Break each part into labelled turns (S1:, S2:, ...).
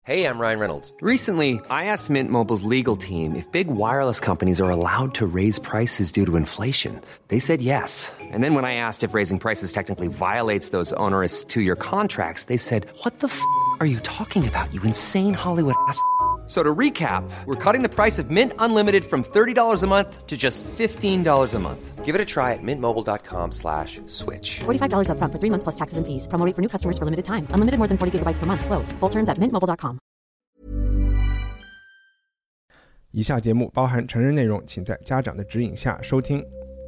S1: Hey, I'm Ryan Reynolds.
S2: Recently, I asked Mint Mobile's legal team if big wireless companies are allowed to raise prices due to inflation. They said yes. And then when I asked if raising prices technically violates those onerous two-year contracts, they said, what the f*** are you talking about, you insane Hollywood ass f- So to recap, we're cutting the price of Mint Unlimited from $30 a month to just $15 a month.
S1: Give it a try at mintmobile.com/switch.
S3: $45 up front for 3 months plus taxes and fees. Promo rate for new customers for limited time. Unlimited more than 40 gigabytes per month. Slows full terms at mintmobile.com.
S4: 以下节目包含成人内容，请在家长的指引下收听。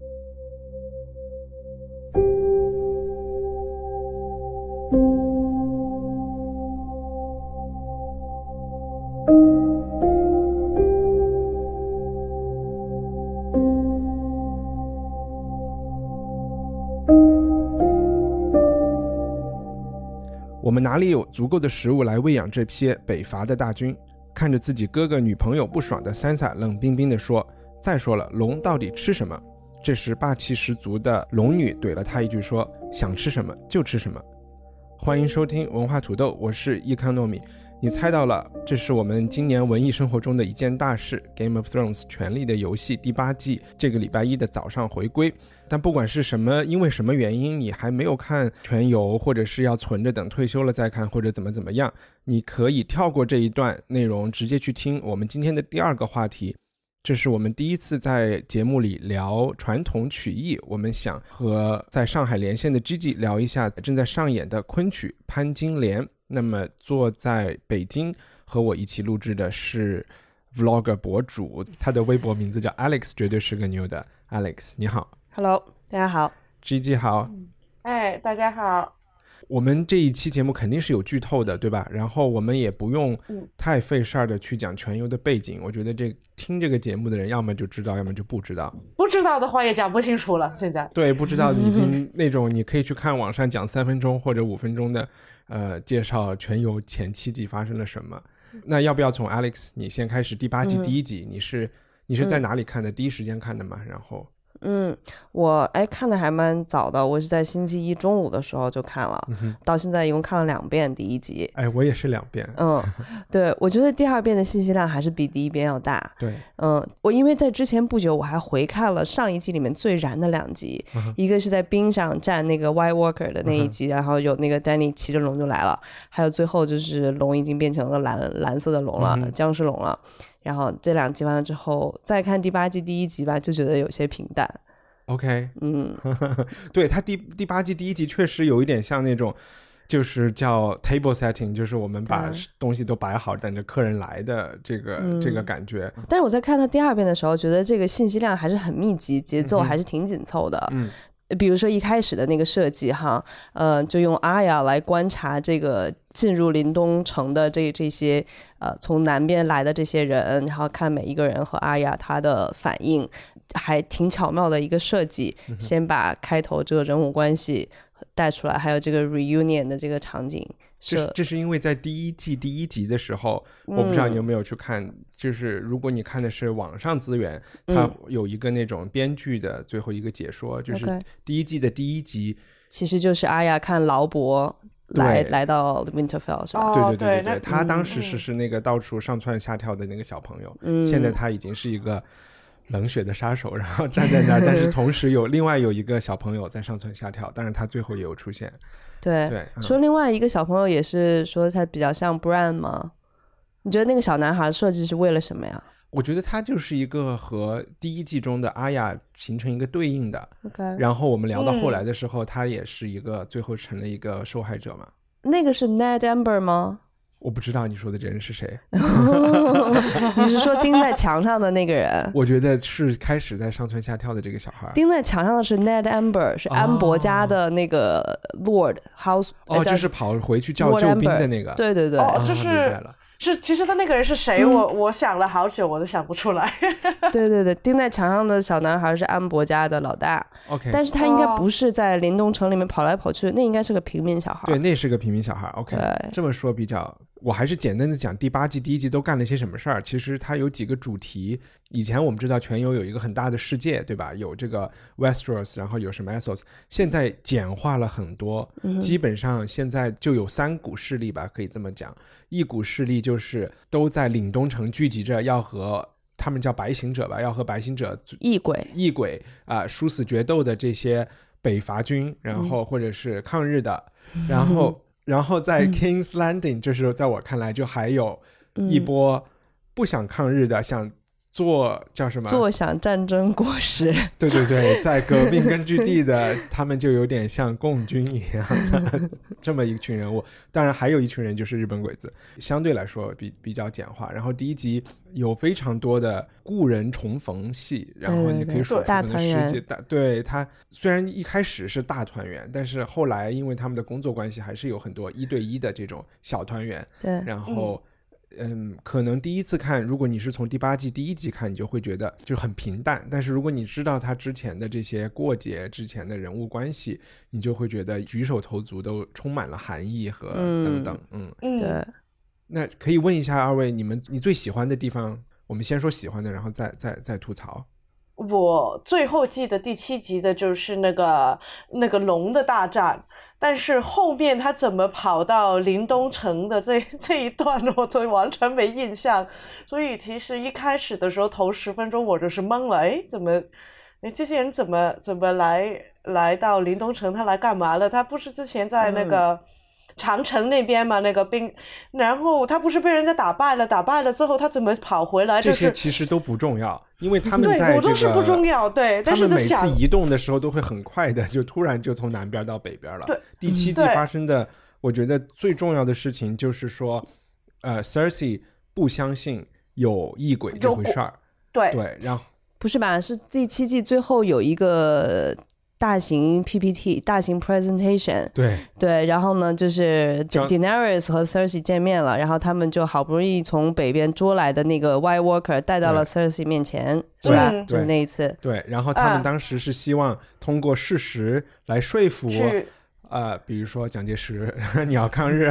S4: 我们哪里有足够的食物来喂养这批北伐的大军？看着自己哥哥女朋友不爽的Sansa冷冰冰地说，再说了，龙到底吃什么？这时霸气十足的龙女怼了他一句说，想吃什么就吃什么。欢迎收听文化土豆，我是易康糯米。你猜到了，这是我们今年文艺生活中的一件大事， Game of Thrones 权力的游戏第8季这个礼拜一的早上回归。但不管是什么，因为什么原因你还没有看全游，或者是要存着等退休了再看，或者怎么样，你可以跳过这一段内容，直接去听我们今天的第二个话题。这是我们第一次在节目里聊传统曲艺，我们想和在上海连线的 Gigi 聊一下正在上演的昆曲《潘金莲》。那么坐在北京和我一起录制的是 Vlogger 博主，他的微博名字叫 Alex， 绝对是个牛的 Alex， 你好。
S5: Hello， 大家好。
S4: Gigi 好。
S6: 大家好。
S4: 我们这一期节目肯定是有剧透的，对吧？然后我们也不用太费事儿的去讲全游的背景，我觉得听这个节目的人要么就知道，要么就不知道。
S6: 不知道的话也讲不清楚了，现在。对，
S4: 不知道已经那种你可以去看网上讲3分钟或者5分钟的介绍全游前7集发生了什么。那要不要从 Alex 你先开始第8季第1集，你是在哪里看的？第一时间看的吗？然后
S5: 我看的还蛮早的，我是在星期一中午的时候就看了，到现在一共看了2遍第1集。
S4: 我也是2遍。
S5: 对，我觉得第2遍的信息量还是比第1遍要大。
S4: 对，
S5: 我因为在之前不久我还回看了上一季里面最燃的2集，一个是在冰上战那个 White Walker 的那一集，然后有那个 Danny 骑着龙就来了，还有最后就是龙已经变成了蓝色的龙了，僵尸龙了。然后这2集完了之后再看第8季第1集吧，就觉得有些平淡。
S4: OK， 对，他第8季第1集确实有一点像那种就是叫 table setting， 就是我们把东西都摆好等着客人来的这个感觉。
S5: 但是我在看他第2遍的时候觉得这个信息量还是很密集，节奏还是挺紧凑的。比如说一开始的那个设计哈，就用阿雅来观察这个进入林东城的这些从南边来的这些人，然后看每一个人和阿雅他的反应，还挺巧妙的一个设计。先把开头这个人物关系带出来，还有这个 reunion 的这个场景。
S4: 这是因为在第1季第1集的时候，我不知道你有没有去看，就是如果你看的是网上资源，它有一个那种编剧的最后一个解说，就是第1季的第1集
S5: 其实就是阿雅看劳勃来到 Winterfell 是吧？
S4: 对，他当时是那个到处上蹿下跳的那个小朋友，现在他已经是一个冷血的杀手，然后站在那儿，但是同时另外有一个小朋友在上蹿下跳，当然他最后也有出现。
S5: 对，说另外一个小朋友也是说他比较像 Bran 吗？你觉得那个小男孩设计是为了什么呀？
S4: 我觉得他就是一个和第1季中的阿雅形成一个对应的。然后我们聊到后来的时候，他也是一个最后成了一个受害者嘛。
S5: 那个是 Ned Amber 吗？
S4: 我不知道你说的这人是谁。
S5: 你是说钉在墙上的那个人？
S4: 我觉得是开始在上蹿下跳的这个小孩。
S5: 钉在墙上的是 Ned Amber， 是安博家的那个 Lord House。
S4: 就是跑回去救兵的那个。
S5: 对。
S6: 其实他那个人是谁？我想了好久，我都想不出来。
S5: 对，钉在墙上的小男孩是安博家的老大。
S4: OK，
S5: 但是他应该不是在林东城里面跑来跑去，那应该是个平民小孩。
S4: 对，那是个平民小孩。OK， 这么说比较我还是简单的讲第8季第1集都干了些什么事儿。其实它有几个主题，以前我们知道全游有一个很大的世界，对吧？有这个 Westeros， 然后有什么 Essos， 现在简化了很多，基本上现在就有3股势力吧，可以这么讲。一股势力就是都在岭东城聚集着，要和他们叫白行者吧，要和白行者异鬼殊死决斗的这些北伐军，然后或者是抗日的，然后在 King's Landing， 就是在我看来就还有一波不想抗日的，想做叫什么
S5: 坐享战争果实
S4: 对对对，在革命根据地的他们就有点像共军一样的这么一群人物。当然还有一群人就是日本鬼子，相对来说比较简化。然后第1集有非常多的故人重逢戏，然后你可以说
S5: 大团圆。
S4: 对，他虽然一开始是大团圆，但是后来因为他们的工作关系还是有很多1对1的这种小团圆。
S5: 对，
S4: 然后可能第一次看，如果你是从第8季第1集看，你就会觉得就很平淡，但是如果你知道他之前的这些过节，之前的人物关系，你就会觉得举手投足都充满了含义和等等。
S5: 对。
S4: 那可以问一下二位，你最喜欢的地方？我们先说喜欢的，然后再吐槽。
S6: 我最后记得第7集的就是那个龙的大战，但是后面他怎么跑到林东城的这一段我就完全没印象，所以其实一开始的时候头10分钟我就是懵了，这些人怎么来到林东城，他来干嘛了？他不是之前在那个长城那边嘛，那个兵，然后他不是被人家打败了之后他怎么跑回来？
S4: 这些其实都不重要，因为他们在
S6: 对我都是不重要，对，但是
S4: 他们每次移动的时候都会很快的，就突然就从南边到北边了。
S6: 对，
S4: 第7季发生的，我觉得最重要的事情就是说Cersei 不相信有异鬼这回事儿。对，然后
S5: 不是吧？是第7季最后有一个大型 PPT 大型 presentation， 对，然后呢就是 Daenerys 和 Cersei 见面了，然后他们就好不容易从北边捉来的那个 White Walker 带到了 Cersei 面前，是吧？就是那一次。
S4: 对，然后他们当时是希望通过事实来说服比如说蒋介石你要抗日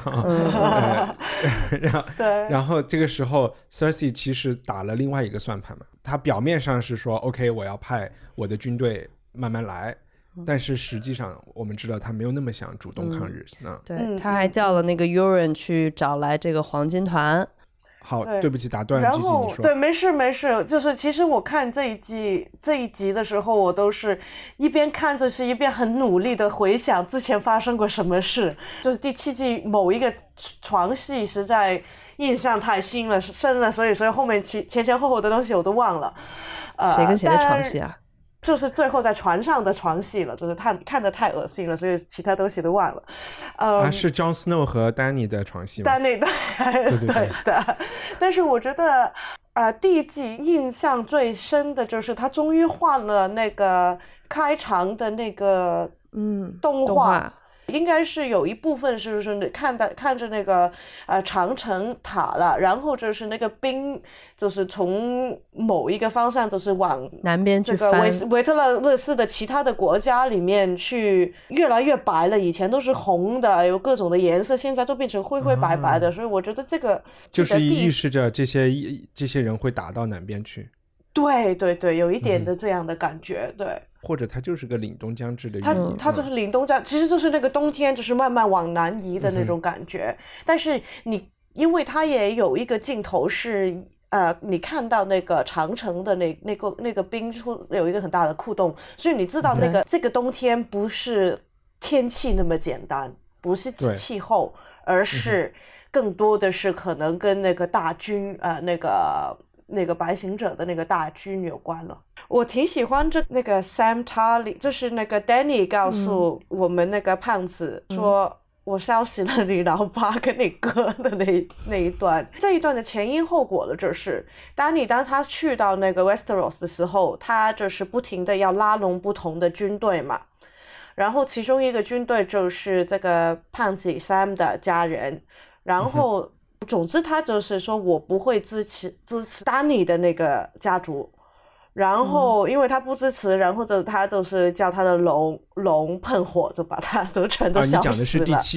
S4: 然后这个时候 Cersei 其实打了另外一个算盘嘛，他表面上是说 OK 我要派我的军队慢慢来，但是实际上我们知道他没有那么想主动抗日。
S5: 对，他还叫了那个 Euron 去找来这个黄金团。
S4: 好，对不起打断，
S6: 然后
S4: 你说。
S6: 对，没事，就是其实我看这一集的时候，我都是一边看着是一边很努力的回想之前发生过什么事。就是第7季某一个床戏实在印象太深了，所以后面前后的东西我都忘了。
S5: 谁跟谁的床戏啊？
S6: 就是最后在船上的床戏了，就是看得太恶心了，所以其他东西都忘了。
S4: 是 Jon Snow 和 Dany 的床戏吗？
S6: Dany 对的。但是我觉得第1季印象最深的就是他终于换了那个开场的那个动画。应该是有一部分是看着那个长城塔了，然后就是那个兵就是从某一个方向就是往
S5: 南边去翻，
S6: 这个维特勒斯的其他的国家里面去，越来越白了，以前都是红的有各种的颜色，现在都变成灰灰白白的，所以我觉得这个
S4: 就是预示着这些人会打到南边去。
S6: 对，有一点的这样的感觉。对，
S4: 或者它就是个凛冬将至的寓意。
S6: 它就是凛冬将，其实就是那个冬天就是慢慢往南移的那种感觉。但是因为它也有一个镜头是你看到那个长城的那个冰处有一个很大的窟洞，所以你知道这个冬天不是天气那么简单，不是气候，而是更多的是可能跟那个大军那个白行者的那个大军有关了。我挺喜欢那个 Sam Tarly， 就是那个 Dany 告诉我们那个胖子说我烧死了你老爸跟你哥的那一段。这一段的前因后果的就是Dany当他去到那个 Westeros 的时候，他就是不停的要拉拢不同的军队嘛，然后其中一个军队就是这个胖子 Sam 的家人，然后总之他就是说我不会支持Dany的那个家族，然后因为他不支持，然后他就是叫他的龙喷火，就把他都全都烧死了。
S4: 你讲的是第7季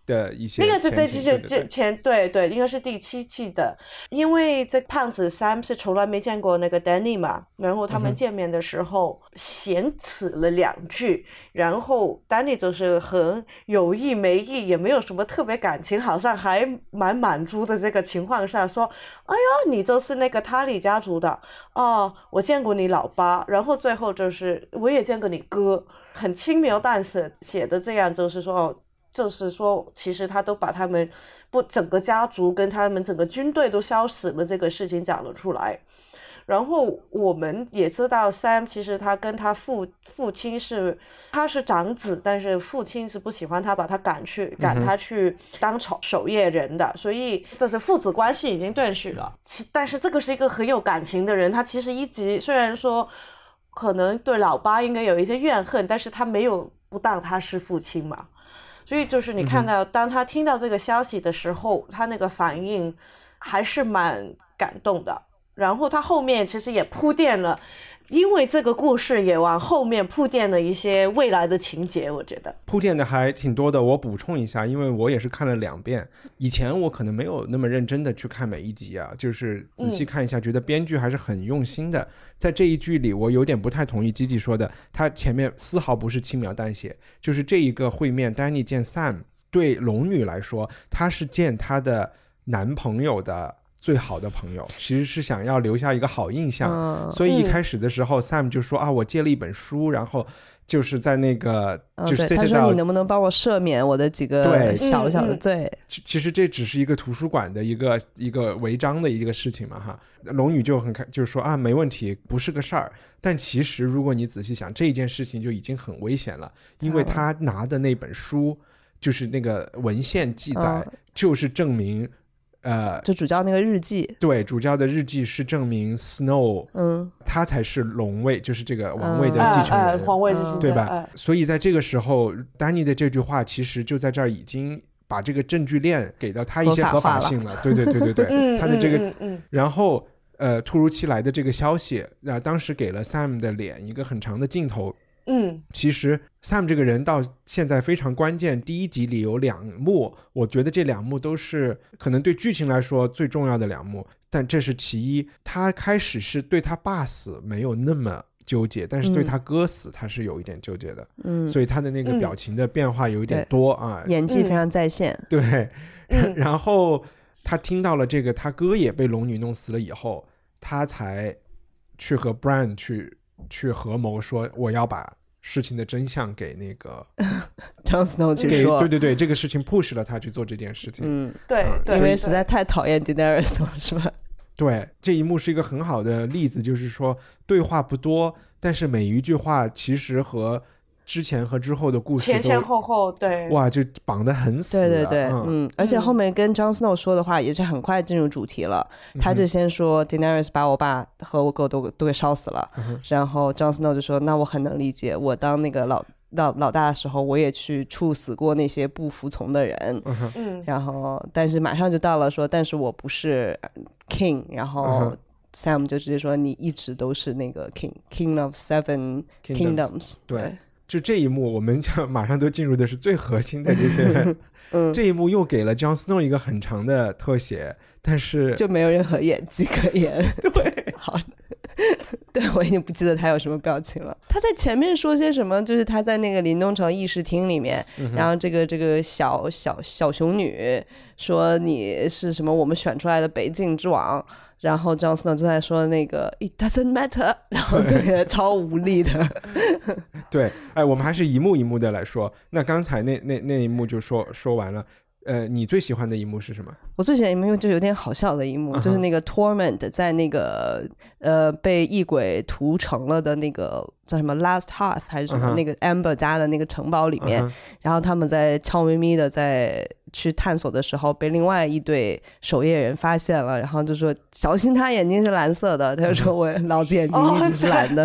S4: 的一些
S6: 那个是对，应该是第7季的，因为这胖子 Sam 是从来没见过那个 Danny 嘛，然后他们见面的时候闲扯了2句，然后 Danny 就是很有意没意，也没有什么特别感情，好像还蛮满足的这个情况下说，哎呀，你就是那个塔里家族的哦，我见过你老爸，然后最后就是我也见过你哥，很轻描淡写的这样，就是说其实他都把他们整个家族跟他们整个军队都消死了这个事情讲了出来。然后我们也知道 Sam 其实他跟他父亲他是长子，但是父亲是不喜欢他，把他赶他去当守夜人的，所以这是父子关系已经断续了。但是这个是一个很有感情的人，他其实一直虽然说可能对老爸应该有一些怨恨，但是他没有不当他是父亲嘛。所以就是你看到当他听到这个消息的时候，他那个反应还是蛮感动的。然后他后面其实也铺垫了，因为这个故事也往后面铺垫了一些未来的情节，我觉得
S4: 铺垫的还挺多的。我补充一下，因为我也是看了2遍，以前我可能没有那么认真的去看每一集啊，就是仔细看一下，觉得编剧还是很用心的。在这一句里我有点不太同意基基说的，他前面丝毫不是轻描淡写，就是这一个会面 Danny 见 Sam， 对龙女来说她是见她的男朋友的最好的朋友，其实是想要留下一个好印象，所以一开始的时候 Sam 就说啊，我借了一本书，然后就是在那个就是
S5: 他说你能不能帮我赦免我的几个小小的罪。
S4: 其实这只是一个图书馆的一个违章的一个事情嘛哈。龙女就说啊，没问题，不是个事儿。但其实如果你仔细想，这一件事情就已经很危险了，因为他拿的那本书就是那个文献记载，就是证明
S5: 就主教那个日记，
S4: 对，主教的日记是证明 Snow 他才是龙位，就是这个王位的继承人，
S6: 皇位继承人，
S4: 对吧？所以在这个时候丹尼的这句话其实就在这儿已经把这个证据链给了他一些合法性了，对他的这个然后突如其来的这个消息当时给了 Sam 的脸一个很长的镜头。其实 Sam 这个人到现在非常关键，第1集里有2幕，我觉得这2幕都是可能对剧情来说最重要的2幕，但这是其一。他开始是对他爸死没有那么纠结，但是对他哥死他是有一点纠结的，所以他的那个表情的变化有一点多
S5: 演技非常在线，
S4: 对然后他听到了这个他哥也被龙女弄死了以后，他才去和 Bran 去合谋说我要把事情的真相给那个
S5: Jon Snow 去说，
S4: 对，这个事情 push 了他去做这件事情，
S6: 对，
S5: 因为实在太讨厌 Daenerys 了，是吧？
S4: 对，这一幕是一个很好的例子，就是说对话不多，但是每一句话其实和之前和之后的故事都
S6: 前后，对，
S4: 哇，就绑得很死，
S5: 对，而且后面跟 Jon Snow 说的话也是很快进入主题了，他就先说 Daenerys 把我爸和我哥都给烧死了，然后 Jon Snow 就说那我很能理解，我当那个老大的时候我也去处死过那些不服从的人，然后但是马上就到了说但是我不是 King， 然后Sam 就直接说你一直都是那个 King of 7 Kingdoms，
S4: 对，就这一幕我们就马上都进入的是最核心的这些这一幕又给了 Jon Snow 一个很长的特写，但是
S5: 就没有任何演技可言，
S4: 对，
S5: 好对，我已经不记得他有什么表情了。他在前面说些什么，就是他在那个林东城议事厅里面，然后这个小熊女说你是什么我们选出来的北境之王，然后 Jon Snow 就在说那个 It doesn't matter， 然后这个超无力的
S4: 对，我们还是一幕一幕的来说。那刚才那一幕就说完了，你最喜欢的一幕是什么？
S5: 我最喜欢的一幕就有点好笑的一幕，就是那个 Torment 在那个被异鬼屠城了的那个叫什么 Last Hearth 还是什么，那个 Amber 家的那个城堡里面，然后他们在悄咪咪的在去探索的时候被另外一对守夜人发现了，然后就说小心他眼睛是蓝色的，他就说我老子眼睛一直是蓝的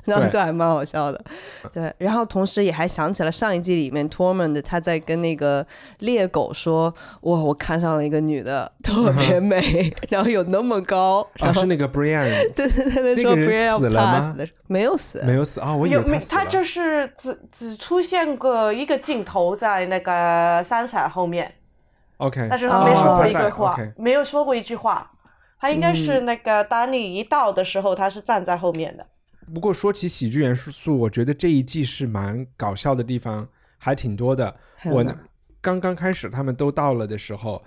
S5: 然后就还蛮好笑的。对，然后同时也还想起了上一季里面 Tormund 他在跟那个猎狗说，哇，我看上了一个女的，特别美，然后有那么高。然后
S4: 是那个 Brienne。
S5: 对，那
S4: 个人死了吗？
S5: 没有死
S4: 我以为他死了。
S6: 他就是只出现过一个镜头在那个Sansa后面。
S4: OK，
S6: 但是他没说过一个话，没有说过一句话。他应该是那个丹尼一到的时候，他是站在后面的。
S4: 不过说起喜剧元素，我觉得这一季是蛮搞笑的地方还挺多的。我刚开始他们都到了的时候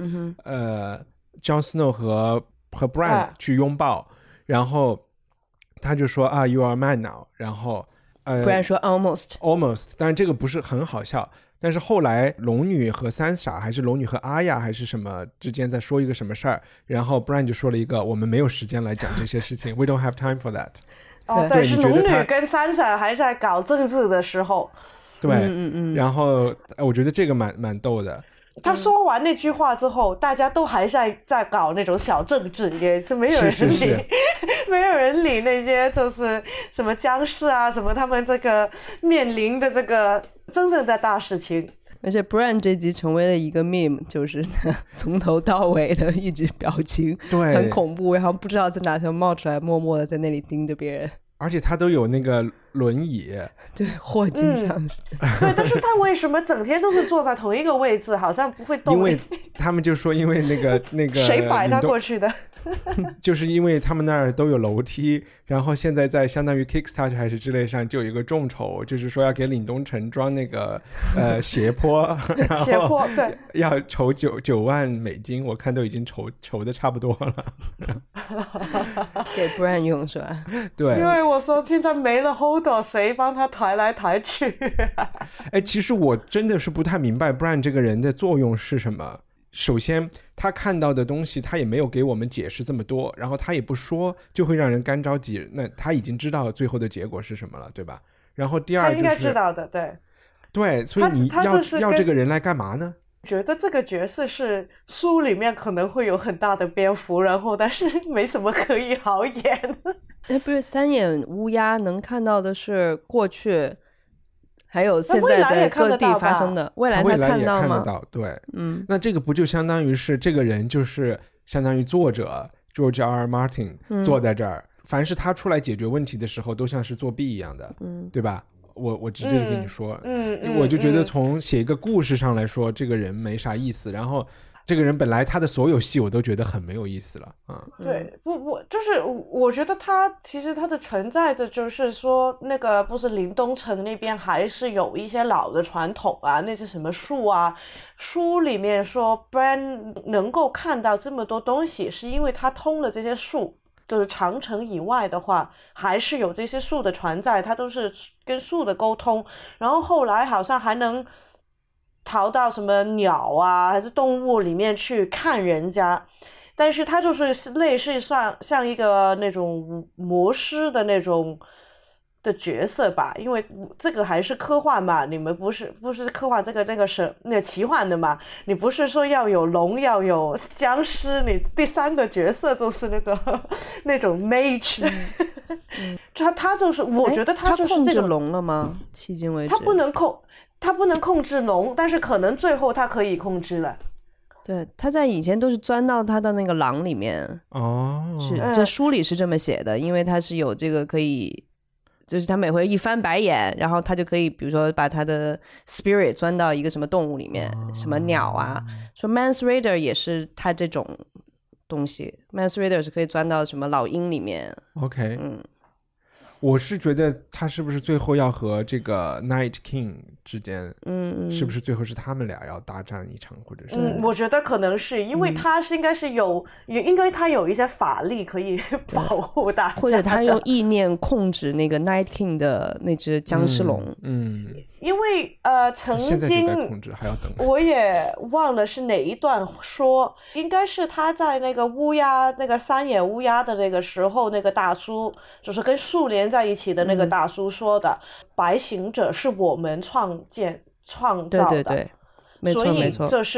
S4: ，Jon Snow 和 Bran 去拥抱，然后他就说啊 You are man now， 然后
S5: Bran 说 almost，
S4: 当然这个不是很好笑。但是后来龙女和Sansa还是龙女和阿亚还是什么之间在说一个什么事儿，然后 Bran 就说了一个我们没有时间来讲这些事情We don't have time for that。
S6: 对，是龙女跟Sansa还在搞政治的时候。
S4: 对，然后我觉得这个蛮逗的。
S6: 他说完那句话之后，大家都还在搞那种小政治，也是没有人理，
S4: 是
S6: 没有人理那些就是什么僵尸啊，什么他们这个面临的这个真正的大事情。
S5: 而且 Bran 这集成为了一个 meme， 就是从头到尾的一直表情，
S4: 对，
S5: 很恐怖，然后不知道在哪头冒出来，默默的在那里盯着别人。
S4: 而且他都有那个轮椅，
S5: 对，霍金上是。
S6: 对，但是他为什么整天都是坐在同一个位置，好像不会动？
S4: 因为他们就说，因为那个
S6: 谁摆他过去的？
S4: 就是因为他们那儿都有楼梯，然后现在在相当于 Kickstarter 还是之类上就有一个众筹，就是说要给岭东城装那个斜坡，然后
S6: 斜坡，对，
S4: 要筹9万美金，我看都已经筹的差不多了。
S5: 给 Bran 用是吧？
S4: 对，
S6: 因为我说现在没了 Hodor， 谁帮他抬来抬去？
S4: 其实我真的是不太明白 Bran 这个人的作用是什么。首先他看到的东西他也没有给我们解释这么多，然后他也不说，就会让人干着急。那他已经知道最后的结果是什么了，对吧？然后第二就是他
S6: 应该知道的，
S4: 对，所以你要这个人来干嘛呢？
S6: 觉得这个角色是书里面可能会有很大的篇幅，然后但是没什么可以好演。
S5: 不是三眼乌鸦能看到的是过去还有现在在各地发生的，未来他看到吗？
S4: 看得到，对，那这个不就相当于是这个人就是相当于作者 George R. Martin 坐在这儿，凡是他出来解决问题的时候都像是作弊一样的，对吧？我直接就跟你说，我就觉得从写一个故事上来说，这个人没啥意思，然后这个人本来他的所有戏我都觉得很没有意思了啊。
S6: 对，就是我觉得他其实他的存在的就是说，那个不是林东城那边还是有一些老的传统啊，那些什么树啊，书里面说 Bran 能够看到这么多东西，是因为他通了这些树。就是长城以外的话，还是有这些树的存在，他都是跟树的沟通，然后后来好像还能逃到什么鸟啊还是动物里面去看人家，但是他就是类似像一个那种魔师的那种的角色吧，因为这个还是科幻嘛，你们不是科幻那个是那个奇幻的嘛，你不是说要有龙要有僵尸，你第三个角色就是那个那种 mage。他就是我觉得他就是
S5: 他控制龙了吗？迄今为止
S6: 他不能控制龙，但是可能最后他可以控制了。
S5: 对，他在以前都是钻到他的那个狼里面是这书里是这么写的，因为他是有这个可以，就是他每回一翻白眼，然后他就可以比如说把他的 spirit 钻到一个什么动物里面，什么鸟啊，说 Mance Rayder 也是他这种东西， Mance Rayder 是可以钻到什么老鹰里面。
S4: OK，我是觉得他是不是最后要和这个 Night King 之间，是不是最后是他们俩要大战一场，或者是
S6: 我觉得可能是因为他是应该是应该他有一些法力可以保护大家，
S5: 或者他用意念控制那个 Night King 的那只僵尸龙。
S6: 因为曾经我也忘了是哪一段说，应该是他在那个乌鸦那个三眼乌鸦的那个时候，那个大叔就是跟树连在一起的那个大叔说的，白行者是我们创造的，
S5: 对，没错没错，
S6: 所以就是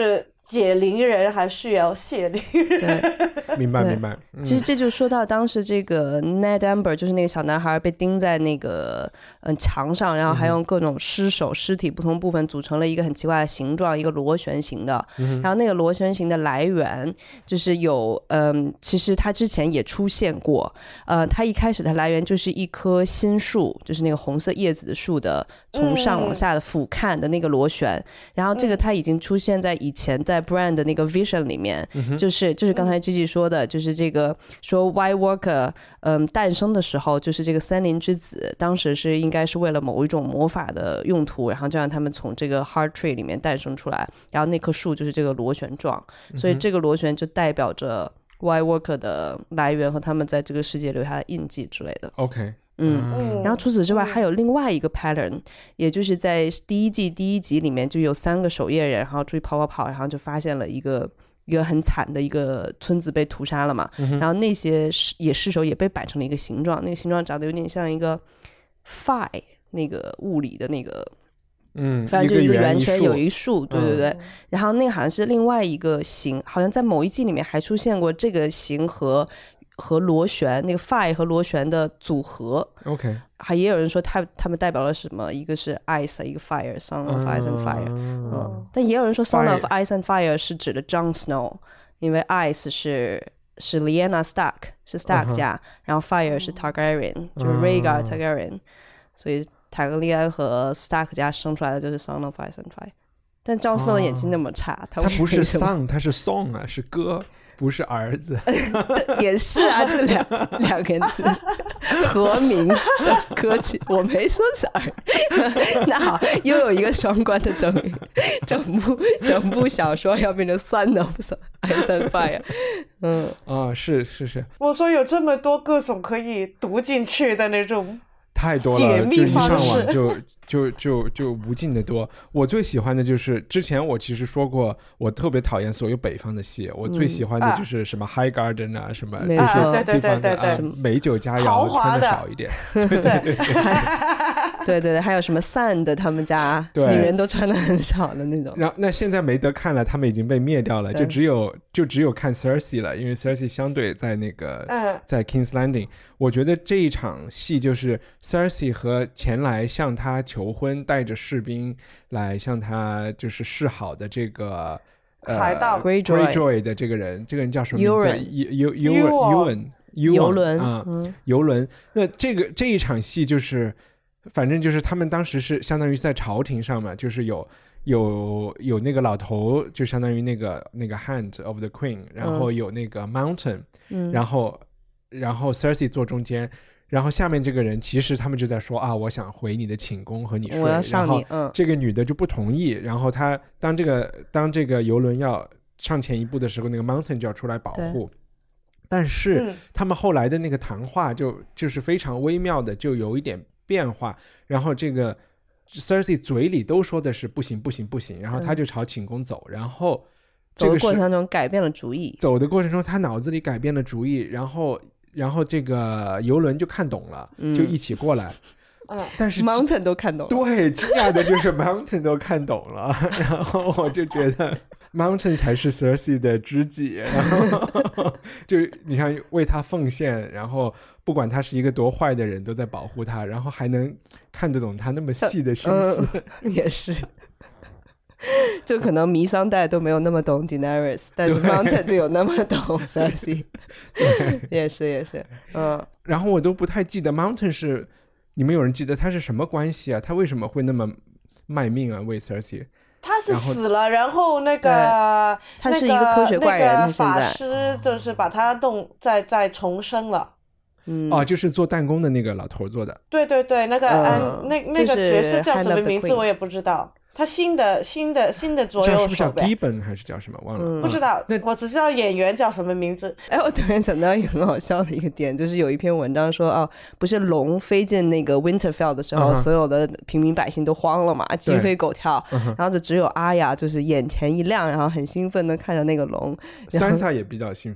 S6: 解铃人还需要系铃人。
S5: 对，
S4: 明白明白。
S5: 其实这就说到当时这个 Ned Amber 就是那个小男孩被钉在那个墙上，然后还用各种尸体不同部分组成了一个很奇怪的形状，一个螺旋形的。然后那个螺旋形的来源就是有其实它之前也出现过，它一开始的来源就是一棵新树，就是那个红色叶子的树的从上往下的俯瞰的那个螺旋。然后这个它已经出现在以前在 Brand 的那个 Vision 里面，就是刚才 Gigi 说的，就是这个说 White Walker 诞生的时候，就是这个森林之子，当时是应该是为了某一种魔法的用途，然后就让他们从这个 Heart Tree 里面诞生出来，然后那棵树就是这个螺旋状，所以这个螺旋就代表着 White Walker 的来源和他们在这个世界留下的印记之类的。
S4: OK，
S5: 然后除此之外还有另外一个 pattern， 也就是在第一季第1集里面就有3个守夜人，然后出去跑，然后就发现了一个很惨的一个村子被屠杀了嘛，然后那些尸首也被摆成了一个形状，那个形状长得有点像一个 phi 那个物理的那个反正就一个圆圈有一竖，对对对，然后那个好像是另外一个形，好像在某一季里面还出现过这个形和螺旋，那个 phi 和螺旋的组合。
S4: OK，
S5: 还也有人说他们代表了什么，一个是 ice 一个 fire， Son of Ice and Fire，但也有人说 Son of Ice and Fire 是指的 Jon Snow， 因为 ice 是 Lyanna Stark 是 Stark 家，然后 fire 是 Targaryen， 就是 Rhaegar Targaryen，所以塔格利安和 Stark 家生出来的就是 Son of Ice and Fire。 但 Jon Snow 的演技那么差，他
S4: 不是 son， 他是 song 啊，是歌，不是儿子。
S5: 也是啊，这两个字合名的歌曲，我没说是儿。那好，又有一个双关的整部小说要变成 Son of Ice and Fire。
S4: 是。
S6: 我说有这么多各种可以读进去的那种
S4: 太多了，
S6: 解密方式，
S4: 就一上网就无尽的多。我最喜欢的就是之前我其实说过，我特别讨厌所有北方的戏，我最喜欢的就是什么 High Garden 啊，什么这些地方的美酒佳肴穿的少一点。
S5: 对，还有什么 Sand 他们家女人都穿的很少的那种。
S4: 然后那现在没得看了，他们已经被灭掉了，就只有看 Cersei 了，因为 Cersei 相对在那个在 King's Landing。我觉得这一场戏就是 Cersei 和前来向他求婚，带着士兵来向他就是示好的这个
S6: 海盗
S4: Greyjoy 的这个人叫什么名字？游轮。那这一场戏就是反正就是他们当时是相当于在朝廷上嘛，就是有那个老头，就相当于那个 Hand of the Queen， 然后有那个 Mountain，然后 Cersei 坐中间，然后下面这个人其实他们就在说我想回你的寝宫和你睡，
S5: 我要上你，
S4: 然后这个女的就不同意，然后他当这个游轮要上前一步的时候，那个 Mountain 就要出来保护。但是他们后来的那个谈话就是非常微妙的，就有一点变化，然后这个 Cersei 嘴里都说的是不行，然后他就朝寝宫走，然后
S5: 走的过程中改变了主意，
S4: 他脑子里改变了主意，然后这个游轮就看懂了，就一起过来。但是
S5: Mountain 都看懂了，
S4: 对，惊讶的就是 Mountain 都看懂了，然后我就觉得 Mountain 才是 Cersei 的知己，然后就你看为他奉献，然后不管他是一个多坏的人都在保护他，然后还能看得懂他那么细的心思，
S5: 也是。就可能弥桑代都没有那么懂 Daenerys， 但是 Mountain 就有那么懂 Cersei。 也是
S4: 然后我都不太记得 Mountain 是，你们有人记得他是什么关系啊？他为什么会那么卖命啊为 Cersei？
S6: 他是死了，然后那个
S5: 他是一个科学怪人，
S6: 那个法师就是把他再重生了。
S4: 就是做弹弓的那个老头做的。
S6: 对，那个那个角色叫什么名字我也不知道。他新的左右手呗，是不是叫
S4: Gibbon 还是叫什么忘了，
S6: 不知道，我只知道演员叫什么名字。
S5: 我突然想到一个很好笑的一个点，就是有一篇文章说不是龙飞进那个 Winterfell 的时候，所有的平民百姓都慌了嘛，鸡飞狗跳，然后就只有阿雅就是眼前一亮，然后很兴奋的看着那个龙。
S4: Sansa 也比较兴奋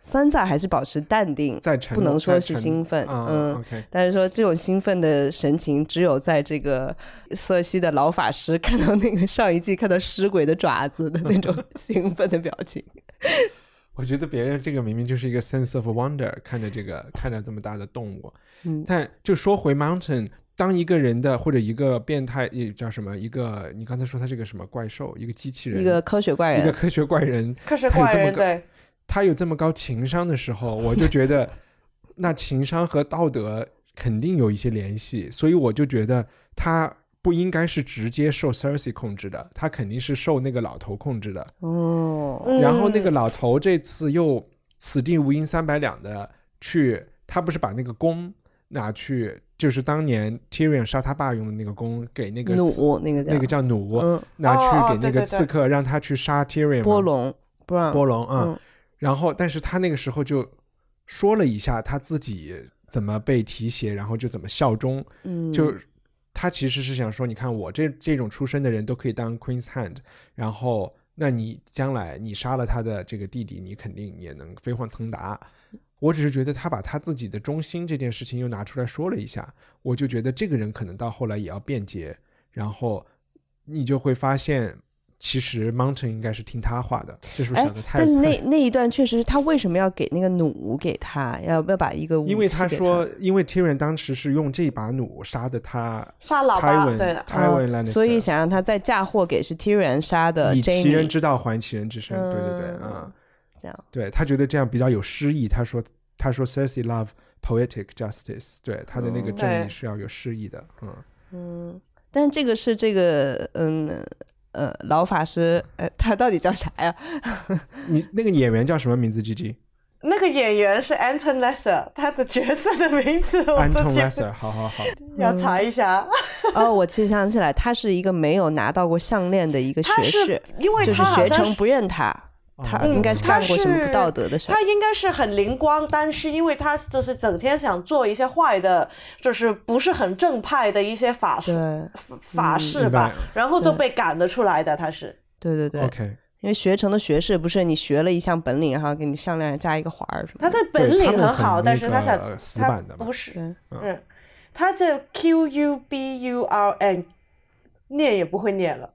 S5: Sansa 还是保持淡定，不能说是兴奋。
S4: okay.
S5: 但是说这种兴奋的神情只有在这个瑟西的老法师看到那个上一季看到尸鬼的爪子的那种兴奋的表情。
S4: 我觉得别人这个明明就是一个 sense of wonder， 看着这么大的动物。但就说回 Mountain， 当一个人的或者一个变态叫什么，一个你刚才说他这个什么怪兽，一个机器人，
S5: 一个科学怪人，
S6: 对，
S4: 他有这么高情商的时候，我就觉得那情商和道德肯定有一些联系，所以我就觉得他不应该是直接受 Cersei 控制的，他肯定是受那个老头控制的。然后那个老头这次又此地无银300两的去，他不是把那个弓拿去，就是当年 Tyrion 杀他爸用的那个弓，给那个
S5: 弩，那个
S4: 叫弩，拿去给那个刺客，让他去杀 Tyrion
S5: 波龙
S4: 然后但是他那个时候就说了一下他自己怎么被提携，然后就怎么效忠。就他其实是想说，你看我这种出身的人都可以当 Queen's Hand， 然后那你将来你杀了他的这个弟弟，你肯定也能飞黄腾达。我只是觉得他把他自己的忠心这件事情又拿出来说了一下，我就觉得这个人可能到后来也要辩解，然后你就会发现其实 Mountain 应该是听他话的，这是不是想的太？
S5: 但是那一段确实，他为什么要给那个弩给他？要把一个武器给他？
S4: 因为他说，因为 Tyrion 当时是用这把弩杀的他，
S6: 杀老爸，对的
S4: ，Tywin，
S5: 所以想让他再嫁祸给是 Tyrion 杀的 Jaime，
S4: 以其人之道还其人之身，对对对，
S5: 这样，
S4: 对他觉得这样比较有诗意。他说 Cersei love poetic justice， 对他的那个正义是要有诗意的，
S5: 但是这个是这个老法师，他到底叫啥呀？
S4: 你那个演员叫什么名字 ？Gigi？
S6: 那个演员是 Anton Lesser， 他的角色的名字我
S4: Anton Lesser， 好，
S6: 要查一下。
S5: 我其实想起来，他是一个没有拿到过项链的一个学士，
S6: 因为
S5: 就是学成不认他。他应该是干过什么不道德的事，
S6: 他应该是很灵光，但是因为他就是整天想做一些坏的，就是不是很正派的一些法事吧，然后就被赶了出来的。他是
S5: 对
S4: OK，
S5: 因为学成的学士不是你学了一项本领，然后给你项链加一个环什么的。
S6: 他的本领很好，但是他
S4: 死板的
S6: 不是，他这 QUBURN 念也不会念了。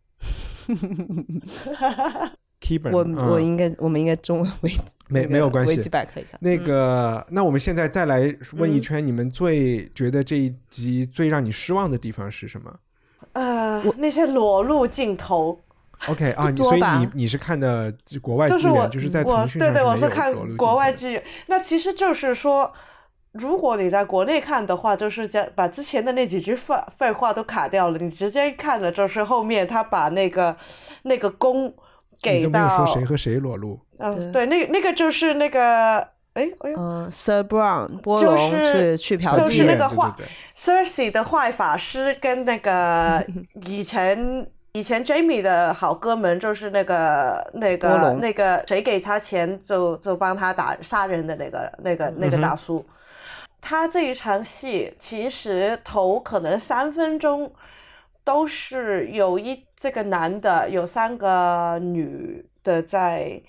S5: 我们应该中文
S4: 没有关系，
S5: 维基百科一下。
S4: 那个，那我们现在再来问一圈，你们最觉得这一集最让你失望的地方是什么？
S6: 那些裸露镜头。
S4: OK 所以你是看的国外资源，就是在腾讯上
S6: 对，我是看国外资源。那其实就是说，如果你在国内看的话，就是把之前的那几句废话都卡掉了，你直接看了就是后面他把那个弓给到，你都
S4: 没有说谁和谁裸露。
S6: 对，那个就是那个
S5: Sir Brown 波龙去嫖妓，
S6: 就是那个Cersei 的坏法师跟那个以前 Jaime 的好哥们，就是那个谁给他钱就帮他杀人的那个大叔。他这一场戏其实头可能3分钟都是这个男的有3个女的在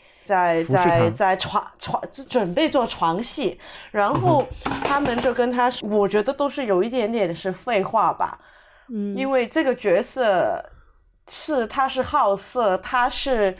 S6: 准备做床戏，然后他们就跟他说，我觉得都是有一点点是废话吧，因为这个角色他是好色，他是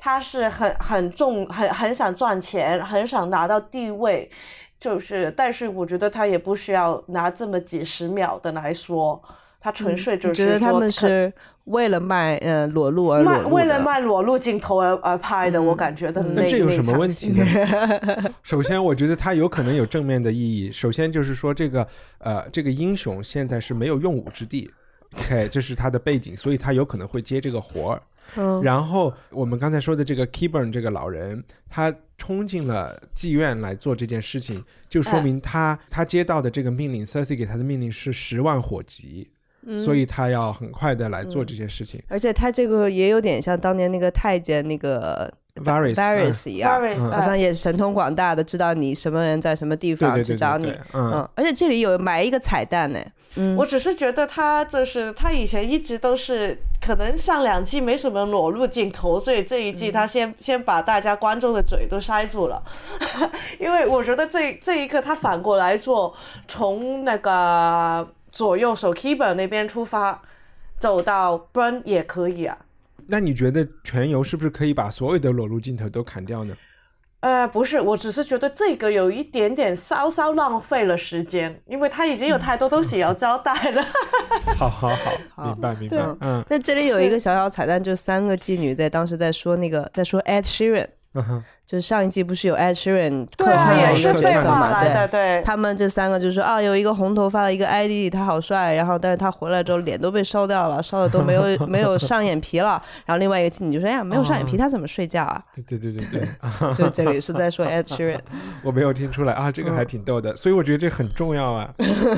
S6: 很想赚钱，很想拿到地位，但是我觉得他也不需要拿这么几十秒的来说。他纯粹就是说，
S5: 觉得他们是为了卖裸露而裸露的，
S6: 为了卖裸露镜头而拍的，我感觉的
S4: 那这有什么问题呢？首先，我觉得它有可能有正面的意义。首先就是说，这个英雄现在是没有用武之地，OK， 这是他的背景，所以他有可能会接这个活儿。然后我们刚才说的这个 Qyburn 这个老人，他冲进了妓院来做这件事情，就说明他接到的这个命令，Cersei 给他的命令是10万火急。所以他要很快的来做这件事情，
S5: 而且他这个也有点像当年那个太监那个 Varys 一样，
S6: Varys，
S5: 好像也神通广大的知道你什么人在什么地方去找你。而且这里有埋一个彩蛋呢。
S6: 我只是觉得他以前一直都是可能上2季没什么裸露镜头，所以这一季他先把大家观众的嘴都塞住了。因为我觉得这一刻他反过来做，从那个左右手 Keeper 那边出发走到 Bran 也可以啊。
S4: 那你觉得全游是不是可以把所有的裸露镜头都砍掉呢？
S6: 不是，我只是觉得这个有一点点稍稍浪费了时间，因为他已经有太多东西要交代了。
S4: 好，明白。
S5: 那这里有一个小小彩蛋，就3个妓女当时在说Ed Sheeran。就是上一季不是有 Ed Sheeran 客串的一个角色嘛？
S6: 对，
S5: 他们这3个就说有一个红头发的一个 ID 他好帅，然后但是他回来之后脸都被烧掉了，烧的都没有上眼皮了。然后另外一个妓女就说没有上眼皮他怎么睡觉啊？对，就这里是在说 Ed Sheeran。
S4: 我没有听出来啊，这个还挺逗的，所以我觉得这很重要啊。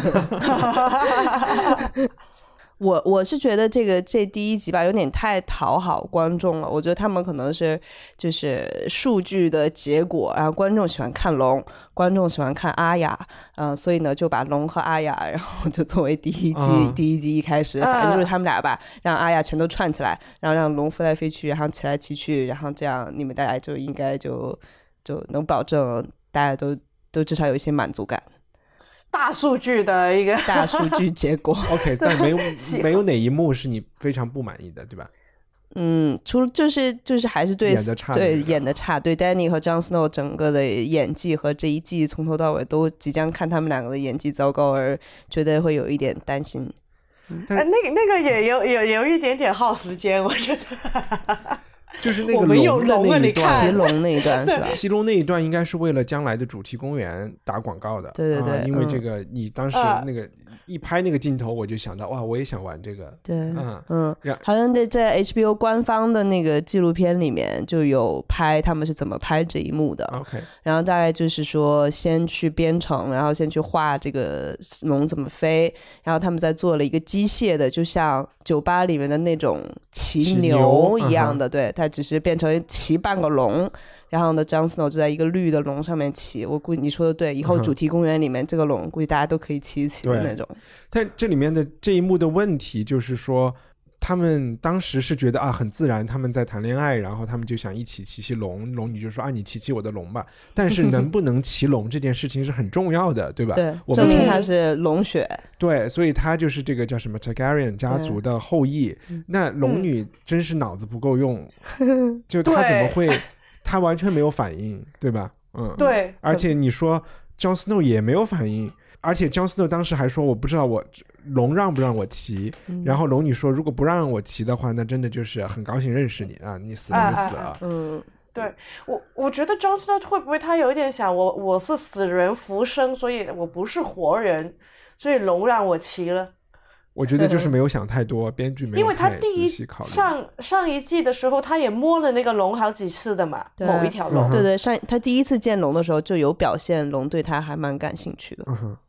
S5: 我是觉得这第一集吧有点太讨好观众了，我觉得他们可能是就是数据的结果，然后观众喜欢看龙，观众喜欢看阿雅，所以呢就把龙和阿雅然后就作为第一集一开始反正就是他们俩吧，让阿雅全都串起来，然后让龙飞来飞去，然后骑来骑去，然后这样你们大家就应该就能保证大家都至少有一些满足感。
S6: 大数据的一个
S5: 大数据结果。
S4: OK， 但没有哪一幕是你非常不满意的，对吧？
S5: 除了就是还是对演的差，对 Dany 和 Jon Snow 整个的演技和这一季从头到尾都即将看他们两个的演技糟糕而觉得会有一点担心。
S6: 那个也有一点点耗时间，我觉得。
S4: 就是那个龙的那一段，
S5: 骑龙那一段是吧？
S4: 骑龙那一段应该是为了将来的主题公园打广告的。
S5: 对，
S4: 因为这个你当时那个一拍那个镜头，我就想到哇，我也想玩这个。
S5: 对，好像在 HBO 官方的那个纪录片里面就有拍他们是怎么拍这一幕的。
S4: OK，
S5: 然后大概就是说先去编程，然后先去画这个龙怎么飞，然后他们再做了一个机械的，就像酒吧里面的那种骑牛一样的，对，它只是变成骑半个龙，然后呢 Jon Snow 就在一个绿的龙上面骑。我估计你说的对，以后主题公园里面这个龙估计大家都可以骑一骑的那种。
S4: 但这里面的这一幕的问题就是说他们当时是觉得很自然，他们在谈恋爱，然后他们就想一起骑龙，龙女就说你骑我的龙吧。但是能不能骑龙这件事情是很重要的，对吧？
S5: 对，证明他是龙血。对，
S4: 所以他就是这个叫什么 Targaryen 家族的后裔。那龙女真是脑子不够用，就他怎么会他完全没有反应，对吧？
S6: 对。
S4: 而且你说 Jon Snow 也没有反应，而且 Jon Snow 当时还说我不知道我龙让不让我骑，然后龙女说如果不让我骑的话，那真的就是很高兴认识你啊，你死了就死了。
S6: 对，我觉得 Jon Snow 会不会他有一点想我是死人浮生，所以我不是活人，所以龙让我骑了。
S4: 我觉得就是没有想太多，编剧没有太仔细考虑。
S6: 因为他上一季的时候他也摸了那个龙好几次的嘛，某一条龙。
S5: 对，他第一次见龙的时候就有表现龙对他还蛮感兴趣的。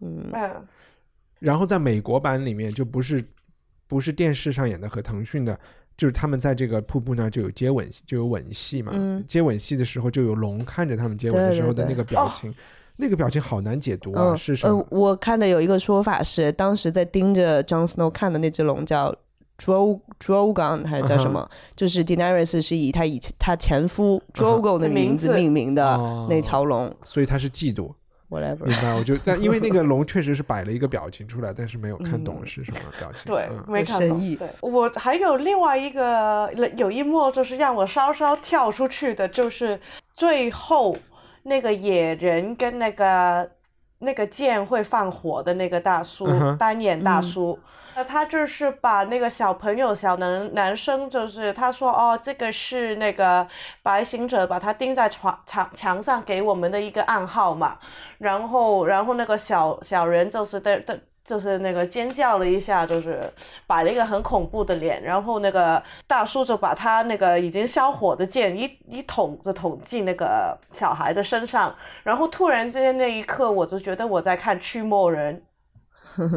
S4: 然后在美国版里面就不是电视上演的和腾讯的，就是他们在这个瀑布那儿就有接吻，就有吻戏嘛。接吻戏的时候就有龙看着他们接吻的时候的那个表情。那个表情好难解读啊，是什么？
S5: 我看的有一个说法是，当时在盯着 Jon Snow 看的那只龙叫 Drogon 还是叫什么？就是 Daenerys 是以他前夫 Drogo 的名字命名的那条龙，
S4: 所以他是嫉妒。
S5: Whatever，
S4: 明白？但因为那个龙确实是摆了一个表情出来，但是没有看懂是什么表情。
S6: 对，没看懂。对，我还有另外一个有一幕就是让我稍稍跳出去的，就是最后。那个野人跟那个剑会放火的那个大叔，单眼大叔，他就是把那个小朋友小男生，就是他说这个是那个白行者把他钉在墙上给我们的一个暗号嘛，然后那个小人就是那个尖叫了一下，就是摆了一个很恐怖的脸，然后那个大叔就把他那个已经消火的剑一捅进那个小孩的身上，然后突然之间那一刻我就觉得我在看驱魔人。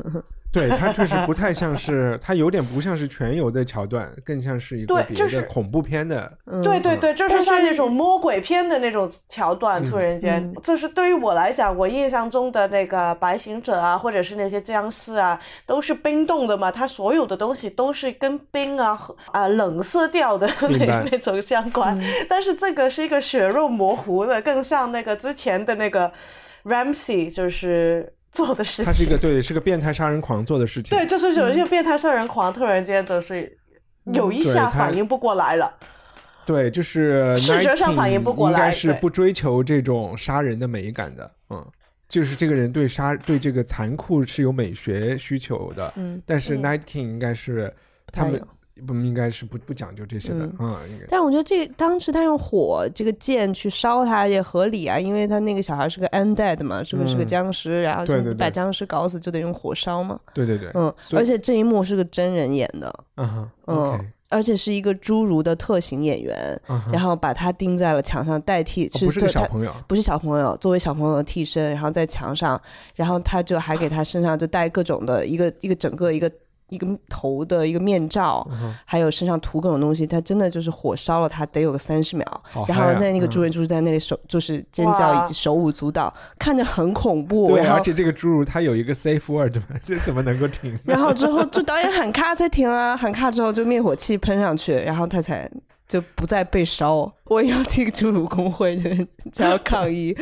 S4: 对，它确实不太像是，它有点不像是全游的桥段，更像是一个别的恐怖片的。
S6: 对对对，就是像那种魔鬼片的那种桥段，突然间，就是对于我来讲，我印象中的那个白行者啊，或者是那些僵尸啊，都是冰冻的嘛，它所有的东西都是跟冰冷色调的那种相关，但是这个是一个血肉模糊的，更像那个之前的那个 Ramsey 就是做的事情。
S4: 他是个变态杀人狂做的事情。
S6: 对，就是有一些变态杀人狂突然间就是有一下反应不过来了。
S4: 对，就是
S6: 视觉上反应不过来，
S4: 应该是不追求这种杀人的美感的。就是这个人对这个残酷是有美学需求的。但是 Night King 应该是他们不应该是不讲究这些的。应该。
S5: 但我觉得当时他用火这个剑去烧他也合理啊，因为他那个小孩是个 undead 嘛，是个僵尸，然后把僵尸搞死就得用火烧嘛。
S4: 对对对。
S5: 而且这一幕是个真人演的。
S4: OK。
S5: 而且是一个侏儒的特型演员，然后把他钉在了墙上代替，
S4: 不是个小朋友，
S5: 不是小朋友，作为小朋友的替身，然后在墙上，然后他就还给他身上就戴各种的一个整个一个头的一个面罩，还有身上涂各种东西，他真的就是火烧了他得有个30秒，然后那个猪人就是在那里就是尖叫以及手舞足蹈，看着很恐怖。
S4: 对，而且这个侏儒他有一个 safe word 嘛，这怎么能够停？
S5: 然后之后就导演喊咔才停啊，喊咔之后就灭火器喷上去，然后他才就不再被烧。我也要替侏儒工会才要抗议。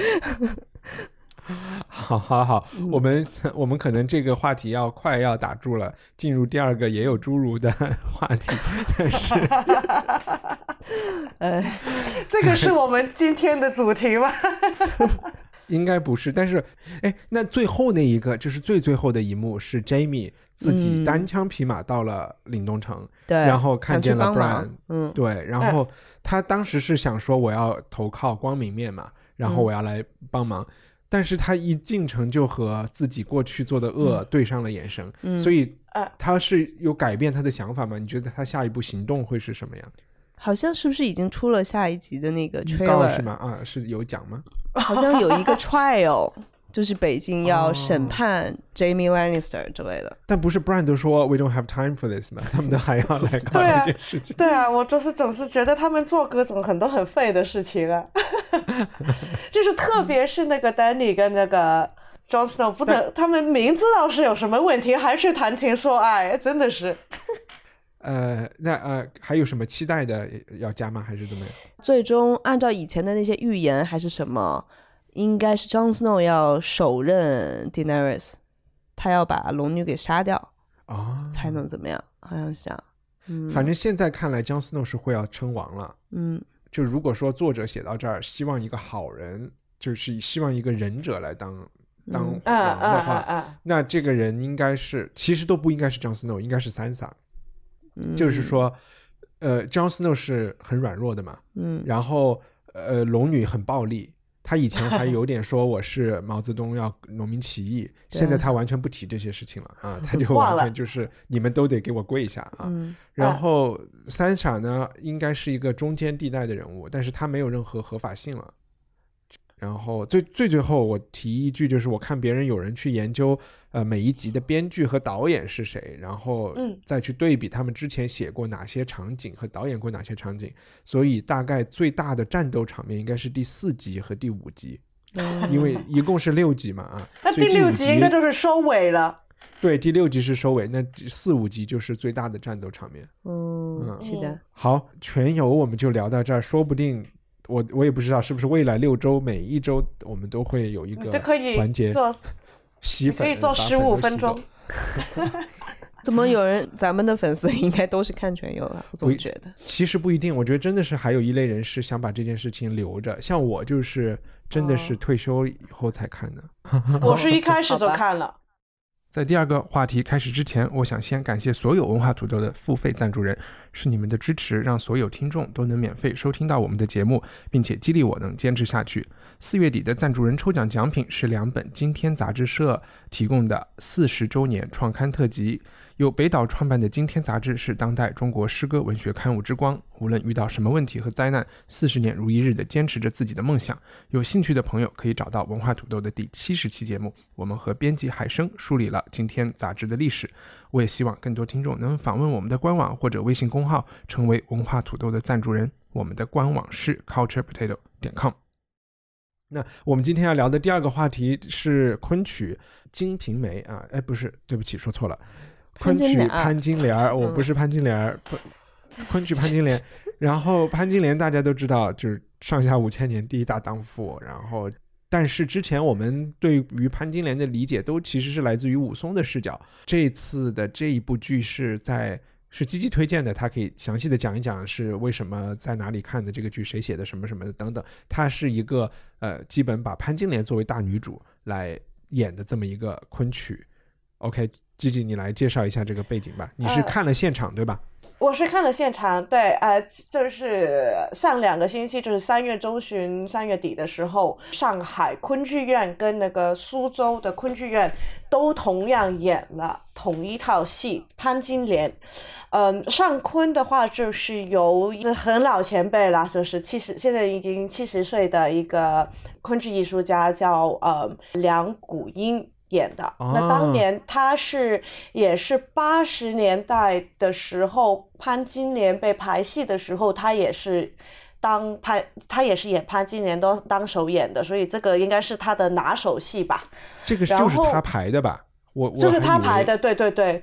S4: 好，我们可能这个话题快要打住了，进入第二个也有侏儒的话题，但是
S6: 这个是我们今天的主题吗？
S4: 应该不是，但是那最后那一个就是最后的一幕是 Jamie 自己单枪匹马到了凛冬城，
S5: 对，
S4: 然后看见了 Bran，对，然后他当时是想说我要投靠光明面嘛，然后我要来帮忙。但是他一进城就和自己过去做的恶对上了眼神，所以他是有改变他的想法吗？你觉得他下一步行动会是什么样？
S5: 好像是不是已经出了下一集的那个
S4: trailer 是吗？是有讲吗？
S5: 好像有一个 trial 就是北京要审判 Jamie Lannister 之类的。
S4: 但不是 Bran 都说 we don't have time for this 吗？他们都还要来搞这件事情。
S6: 对啊，我就是总是觉得他们做各种很多很废的事情啊。就是特别是那个 Dany 跟那个 Jon Snow 不能，他们明知道是有什么问题还是谈情说爱，真的是。
S4: 那还有什么期待的要加吗？还是怎么样？
S5: 最终按照以前的那些预言还是什么，应该是 Jon Snow 要手刃 Daenerys， 他要把龙女给杀掉才能怎么样，好像是这样。
S4: 反正现在看来 Jon Snow 是会要称王了。就如果说作者写到这儿希望一个好人，就是希望一个忍者来当王的话，那这个人应该是其实都不应该是 Jon Snow， 应该是 Sansa。就是说Jon Snow 是很软弱的嘛，然后龙女很暴力，他以前还有点说我是毛泽东要农民起义，现在他完全不提这些事情了他就完全就是你们都得给我跪下然后Sansa呢应该是一个中间地带的人物，但是他没有任何合法性了。然后最后我提一句，就是我看别人有人去研究每一集的编剧和导演是谁，然后再去对比他们之前写过哪些场景和导演过哪些场景，所以大概最大的战斗场面应该是第4集和第5集，因为一共是6集嘛
S6: 那第6集应该就是收尾了。
S4: 对，第6集是收尾，那4、5集就是最大的战斗场面。
S5: 期待。
S4: 好，全游我们就聊到这儿，说不定我也不知道是不是未来6周每一周我们都会有一个环节洗粉，
S6: 可以做15分钟。
S5: 怎么有人咱们的粉丝应该都是看全游了？我总觉得
S4: 其实不一定，我觉得真的是还有一类人是想把这件事情留着，像我就是真的是退休以后才看的。
S6: 我是一开始就看了。
S4: 在第二个话题开始之前，我想先感谢所有文化土豆的付费赞助人。 是你们的支持让所有听众都能免费收听到我们的节目，并且激励我能坚持下去。4月底的赞助人抽奖奖品是2本今天杂志社提供的40周年创刊特辑。由北岛创办的今天杂志是当代中国诗歌文学刊物之光，无论遇到什么问题和灾难，40年如一日地坚持着自己的梦想。有兴趣的朋友可以找到文化土豆的第70期节目，我们和编辑海生梳理了今天杂志的历史。我也希望更多听众能访问我们的官网或者微信公号，成为文化土豆的赞助人。我们的官网是 culturepotato.com。 那我们今天要聊的第二个话题是昆曲《金瓶梅》啊，不是，对不起，说错了。昆曲潘金莲，我不是潘金莲，昆曲潘金莲。然后潘金莲大家都知道，就是上下5000年第一大荡妇。然后，但是之前我们对于潘金莲的理解都其实是来自于武松的视角。这次的这一部剧是积极推荐的，他可以详细的讲一讲是为什么在哪里看的这个剧，谁写的什么什么的等等。它是一个基本把潘金莲作为大女主来演的这么一个昆曲。OK。吉吉，你来介绍一下这个背景吧。你是看了现场对吧？
S6: 我是看了现场，对，就是上2个星期，就是3月中旬、3月底的时候，上海昆剧院跟那个苏州的昆剧院都同样演了同一套戏《潘金莲》。上昆的话就是由很老前辈啦，就是现在已经70岁的一个昆剧艺术家叫梁谷英演的。那当年他也是80年代的时候，潘金莲被排戏的时候，他也是演潘金莲都当首演的，所以这个应该是他的拿手戏吧。
S4: 这个就是他排的吧？我
S6: 就是他排的，对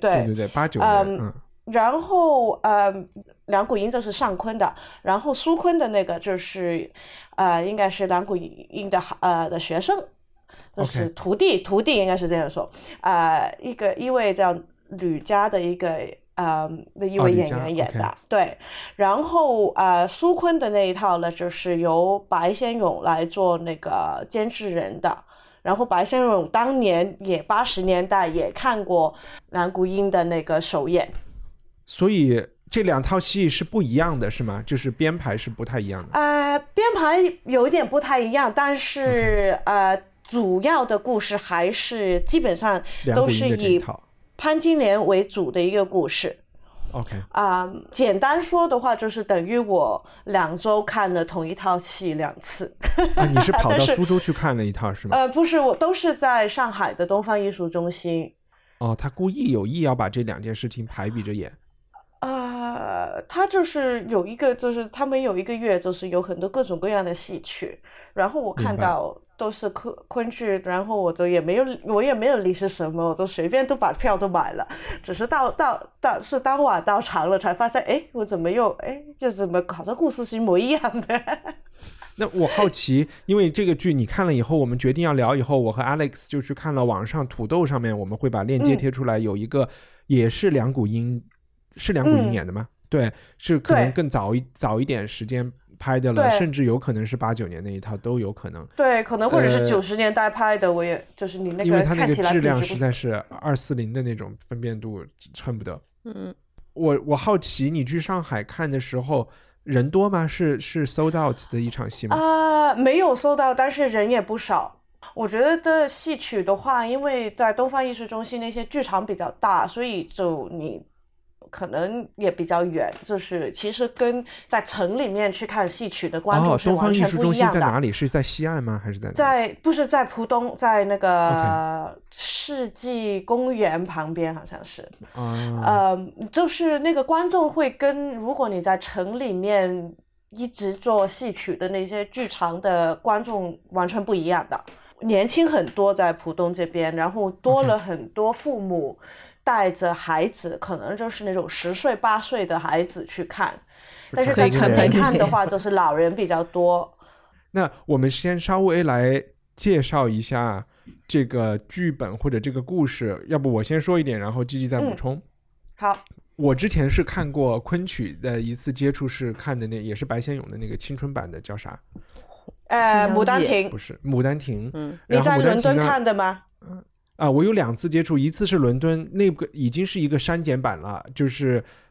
S4: 89年。
S6: 然后梁谷英就是上昆的，然后苏昆的那个就是应该是梁谷英的学生。就是徒弟应该是这样说，一位叫吕嘉的一位演员演的，对。然后苏昆的那一套呢，就是由白先勇来做那个监制人的。然后白先勇当年也80年代也看过梁谷英的那个首演，
S4: 所以这2套戏是不一样的是吗？就是编排是不太一样的。
S6: 编排有一点不太一样，但是主要的故事还是基本上都是以潘金莲为主的一个故事。
S4: OK，
S6: 简单说的话，就是等于我2周看了同一套戏2次。
S4: 你是跑到苏州去看了一套是吗？
S6: 不是，我都是在上海的东方艺术中心。
S4: 他故意有意要把这2件事情排比着演。
S6: 他就是就是他们有一个月，就是有很多各种各样的戏曲，然后我看到都是昆剧，然后我也没有理是什么，我都随便都把票都买了，只是是当晚到场了才发现，我怎么又怎么好像故事是一模一样的。
S4: 那我好奇，因为这个剧你看了以后，我们决定要聊以后，我和 Alex 就去看了网上土豆上面，我们会把链接贴出来，有一个也是梁谷英演的吗？对，是可能更早一点时间拍的了，甚至有可能是89年那一套都有可能。对，
S6: 可能或者是90年代拍的，我也就是你那个
S4: 因为它那个质量实在是240的那种分辨度，恨不得。我好奇，你去上海看的时候人多吗？是 sold out 的一场戏吗？
S6: 没有 sold out，但是人也不少。我觉得戏曲的话，因为在东方艺术中心那些剧场比较大，所以就你可能也比较远，就是其实跟在城里面去看戏曲的观众是完全不一样的。东方艺术中心
S4: 在哪里？是在西岸吗？还是在
S6: 不是在浦东，在那个世纪公园旁边好像是。就是那个观众会跟如果你在城里面一直做戏曲的那些剧场的观众完全不一样的，年轻很多在浦东这边，然后多了很多父母带着孩子，可能就是那种10岁8岁的孩子去看，但是在城里看的话就是老人比较多。
S4: 那我们先稍微来介绍一下这个剧本或者这个故事，要不我先说一点，然后继续再补充。
S6: 好，
S4: 我之前是看过昆曲的一次接触，是看的也是白先勇的那个青春版的，叫啥？
S6: 牡丹亭。
S4: 不是牡丹亭。
S6: 你在伦敦看的吗？
S4: 我有2次接触，一次是伦敦，那个已经是一个删减版了，就是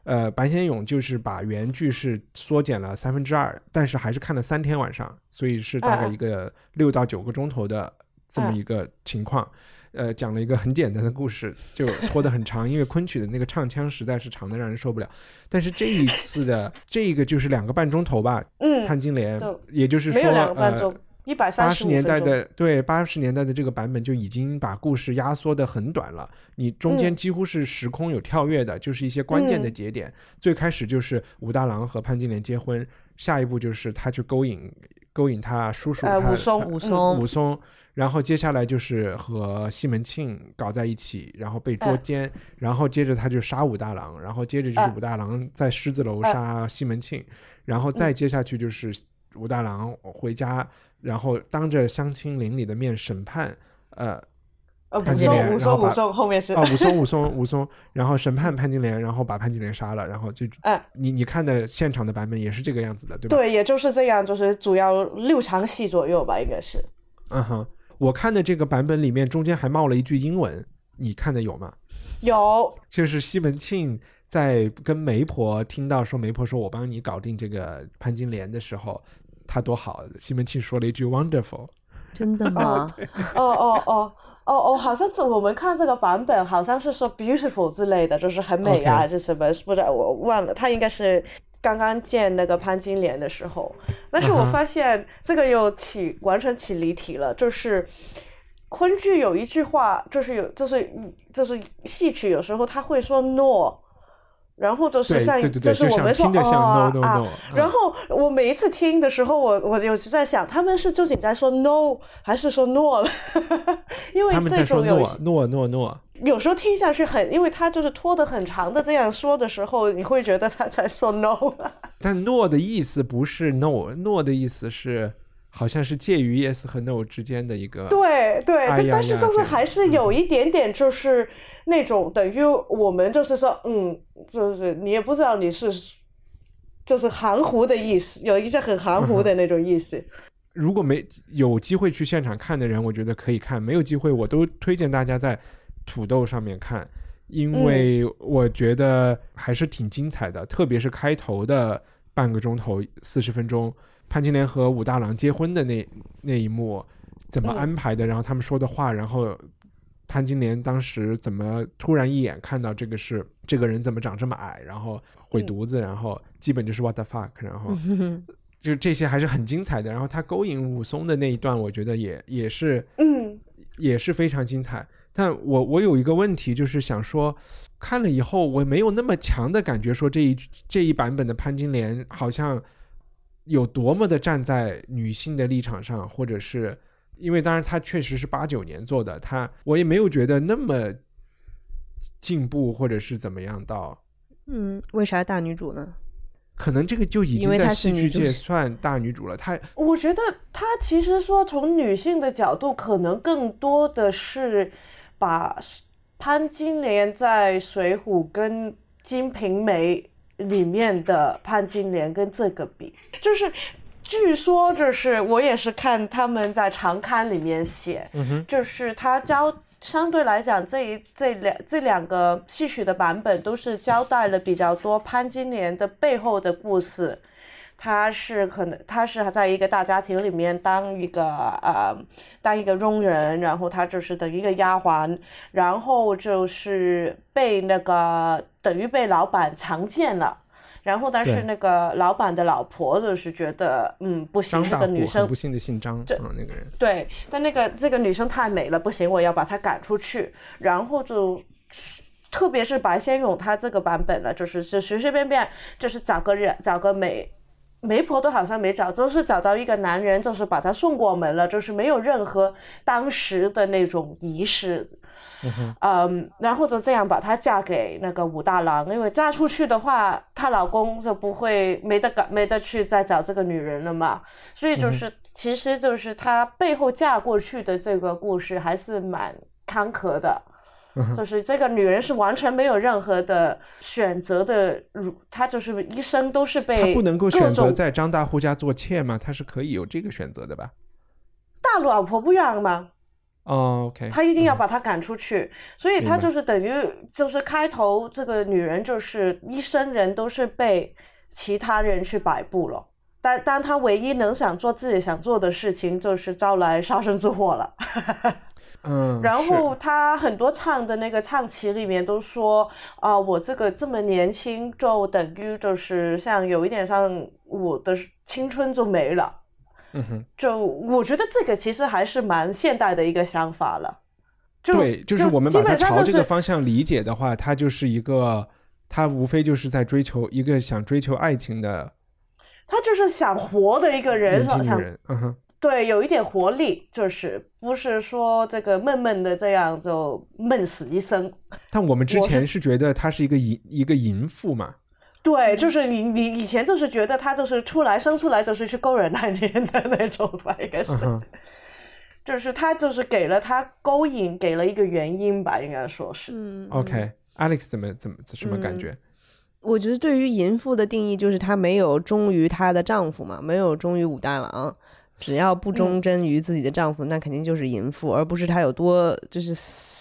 S4: 白先勇就是把原剧是缩减了2/3，但是还是看了3天晚上，所以是大概一个6到9个钟头的这么一个情况。讲了一个很简单的故事，就拖得很长，因为昆曲的那个唱腔实在是长得让人受不了。但是这一次的这个就是2个半钟头吧，潘金莲，也就是说
S6: 没有2个半钟，135
S4: 年代的对80年代的这个版本就已经把故事压缩得很短了，你中间几乎是时空有跳跃的，就是一些关键的节点。最开始就是武大郎和潘金莲结婚，下一步就是他去勾引他叔叔武松，然后接下来就是和西门庆搞在一起，然后被捉奸，然后接着他就杀武大郎，然后接着就是武大郎在狮子楼杀西门庆，然后再接下去就是武大郎回家，然后当着乡亲邻里的面审判潘金莲，
S6: 武松后面是
S4: 武松，然后审判潘金莲，然后把潘金莲杀了，然后就你看的现场的版本也是这个样子的，对吧？
S6: 对，也就是这样，就是主要6场戏左右吧，应该是。
S4: 我看的这个版本里面中间还冒了一句英文，你看的有吗？
S6: 有，
S4: 就是西门庆在跟媒婆听到说媒婆说我帮你搞定这个潘金莲的时候，他多好，西门庆说了一句 wonderful。
S5: 真的吗？
S6: 好像我们看这个版本好像是说 beautiful 之类的，就是很美啊，还是什么，不知道，我忘了，他应该是刚刚见那个潘金莲的时候。但是我发现这个又完全起离题了，就是昆剧有一句话，就是戏曲有时候他会说 no， 然后就是像就是我们说然后我每一次听的时候，我有时在想，他们是究竟在说 no 还是说 no 了？因为这种
S4: 诺，
S6: 有时候听下去因为他就是拖得很长的这样说的时候，你会觉得他在说 no。
S4: 但 no 的意思不是 no 的意思是好像是介于 yes 和 no 之间的一个。
S6: 对，但是就是还是有一点点就是那种等于我们就是说就是你也不知道你是就是含糊的意思，有一些很含糊的那种意思。
S4: 如果没有机会去现场看的人，我觉得可以看，没有机会我都推荐大家在土豆上面看，因为我觉得还是挺精彩的，特别是开头的半个钟头40分钟，潘金莲和武大郎结婚的那一幕怎么安排的，然后他们说的话，然后潘金莲当时怎么突然一眼看到这个人怎么长这么矮，然后毁犊子，然后基本就是 what the fuck， 然后就这些还是很精彩的。然后他勾引武松的那一段我觉得也是非常精彩。但我有一个问题，就是想说看了以后我没有那么强的感觉说这一版本的潘金莲好像有多么的站在女性的立场上，或者是因为当然他确实是89年做的，我也没有觉得那么进步或者是怎么样到
S5: 为啥大女主呢？
S4: 可能这个就已经在戏剧界算大女主了。
S6: 我觉得她其实说从女性的角度可能更多的是把潘金莲在水浒跟金瓶梅里面的潘金莲跟这个比，就是据说就是我也是看他们在长刊里面写，就是他相对来讲这两个戏曲的版本都是交代了比较多潘金莲的背后的故事。他是在一个大家庭里面当一个佣人，然后他就是等于一个丫鬟，然后就是等于被老板强奸了，然后但是那个老板的老婆就是觉得不行，这个女生
S4: 很不幸的姓张那个人，
S6: 对，但这个女生太美了，不行，我要把她赶出去。然后就特别是白先勇他这个版本了，就是随随便便就是找个媒婆都好像没找，就是找到一个男人，就是把他送过门了，就是没有任何当时的那种仪式。然后就这样把她嫁给那个武大郎，因为嫁出去的话她老公就不会没得去再找这个女人了嘛，所以就是其实就是她背后嫁过去的这个故事还是蛮坎坷的，就是这个女人是完全没有任何的选择的，她就是一生都是被，她
S4: 不能够选择在张大户家做妾吗？她是可以有这个选择的吧？
S6: 大老婆不让吗？
S4: 哦 OK，
S6: 他一定要把他赶出去，所以他就是等于就是开头这个女人就是一生人都是被其他人去摆布了，但他唯一能想做自己想做的事情就是招来杀身之祸了。然后他很多唱的那个唱词里面都说我这么年轻就等于就是像有一点像我的青春就没了。就我觉得这个其实还是蛮现代的一个想法了。
S4: 对，就是我们把它朝这个方向理解的话，他就是一个，他无非就是在追求一个想追求爱情的，
S6: 他就是想活的一个人，
S4: 年轻人，
S6: 对，有一点活力，就是不是说这个闷闷的这样就闷死一生。
S4: 但我们之前是觉得他是一个淫妇嘛。
S6: 对，就是你以前就是觉得他就是生出来就是去勾引男人的那种吧，应该是，就是他就是给了他勾引，给了一个原因吧，应该说是。
S4: OK， Alex 什么感觉？
S5: 我觉得对于淫妇的定义就是她没有忠于她的丈夫嘛，没有忠于武大郎，只要不忠贞于自己的丈夫，那肯定就是淫妇，而不是她有多就是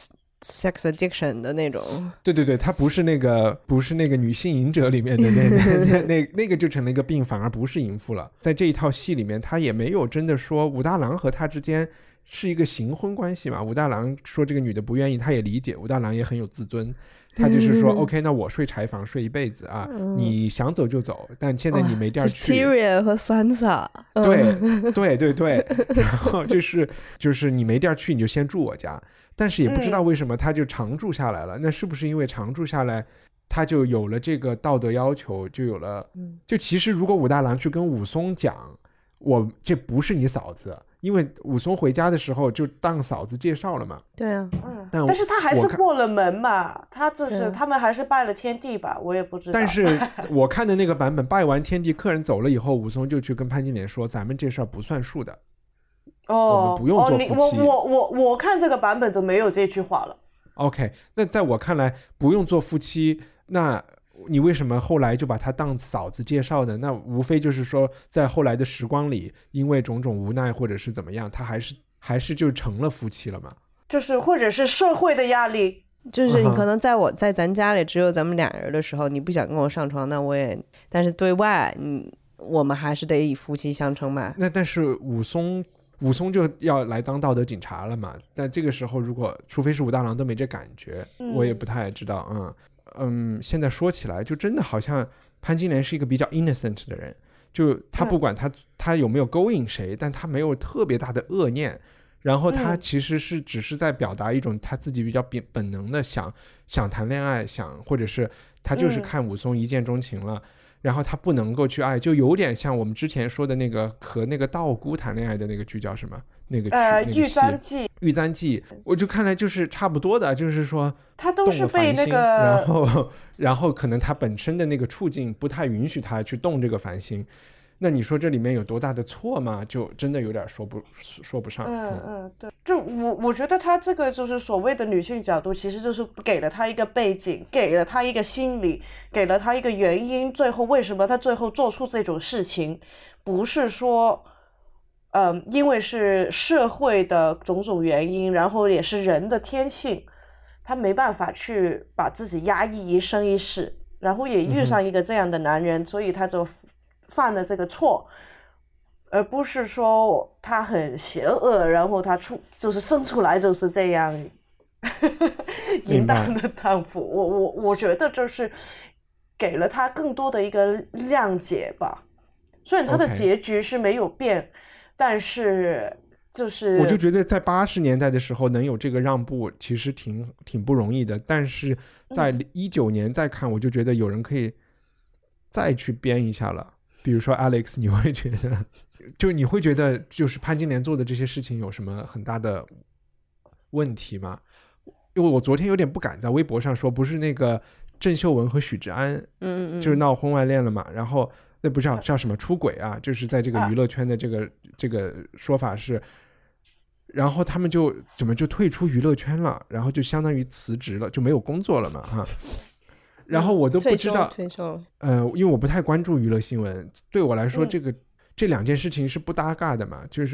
S5: sex addiction 的那种。
S4: 对，他不是那个女性瘾者里面的那个就成了一个病，反而不是淫妇了。在这一套戏里面，他也没有真的说武大郎和他之间是一个行婚关系嘛。武大郎说这个女的不愿意，他也理解，武大郎也很有自尊，他就是说OK， 那我睡柴房睡一辈子啊，你想走就走，但现在你没地儿去。
S5: Tyrion 和 Sansa，
S4: 对，然后就是你没地儿去，你就先住我家。但是也不知道为什么他就常住下来了，那是不是因为常住下来他就有了这个道德要求，就有了就其实如果武大郎去跟武松讲我这不是你嫂子，因为武松回家的时候就当嫂子介绍了嘛。
S5: 对啊，
S6: 但是他还是过了门嘛，他就是他们还是拜了天地吧，我也不知道。
S4: 但是我看的那个版本拜完天地客人走了以后，武松就去跟潘金莲说咱们这事儿不算数的，我们不用做夫妻。
S6: 我看这个版本就没有这句话了。
S4: OK， 那在我看来不用做夫妻，那你为什么后来就把他当嫂子介绍的？那无非就是说在后来的时光里因为种种无奈或者是怎么样，他还是就成了夫妻了嘛。
S6: 就是或者是社会的压力，
S5: 就是你可能在咱家里只有咱们俩人的时候，你不想跟我上床，那我也，但是对外我们还是得以夫妻相称嘛。
S4: 那但是武松就要来当道德警察了嘛，但这个时候除非是武大郎都没这感觉，我也不太知道。现在说起来就真的好像潘金莲是一个比较 innocent 的人，就他不管他有没有勾引谁，但他没有特别大的恶念，然后他其实是只是在表达一种他自己比较本能的想谈恋爱，或者是他就是看武松一见钟情了，然后他不能够去爱，就有点像我们之前说的那个和那个道姑谈恋爱的那个剧叫什么？那个玉簪记，我就看来就是差不多的，就是说
S6: 他都是被那个，
S4: 然后可能他本身的那个处境不太允许他去动这个凡心。那你说这里面有多大的错吗？就真的有点说不上。
S6: 对，就我觉得他这个就是所谓的女性角度，其实就是给了他一个背景，给了他一个心理，给了他一个原因，最后为什么他最后做出这种事情，不是说因为是社会的种种原因，然后也是人的天性，他没办法去把自己压抑一生一世，然后也遇上一个这样的男人，所以他就犯了这个错，而不是说他很邪恶，然后他就是生出来就是这样淫荡的荡妇。我觉得就是给了他更多的一个谅解吧，虽然他的结局是没有变，但是就是
S4: 我就觉得在80年代的时候能有这个让步其实挺不容易的，但是在19年再看，我就觉得有人可以再去编一下了。比如说 Alex， 你会觉得就是潘金莲做的这些事情有什么很大的问题吗？因为我昨天有点不敢在微博上说，不是那个郑秀文和许志安就是闹婚外恋了嘛，然后那不叫什么出轨啊，就是在这个娱乐圈的这个说法是，然后他们就怎么就退出娱乐圈了，然后就相当于辞职了，就没有工作了嘛然后我都不知道
S5: 退休
S4: 因为我不太关注娱乐新闻，对我来说这两件事情是不搭嘎的嘛，就是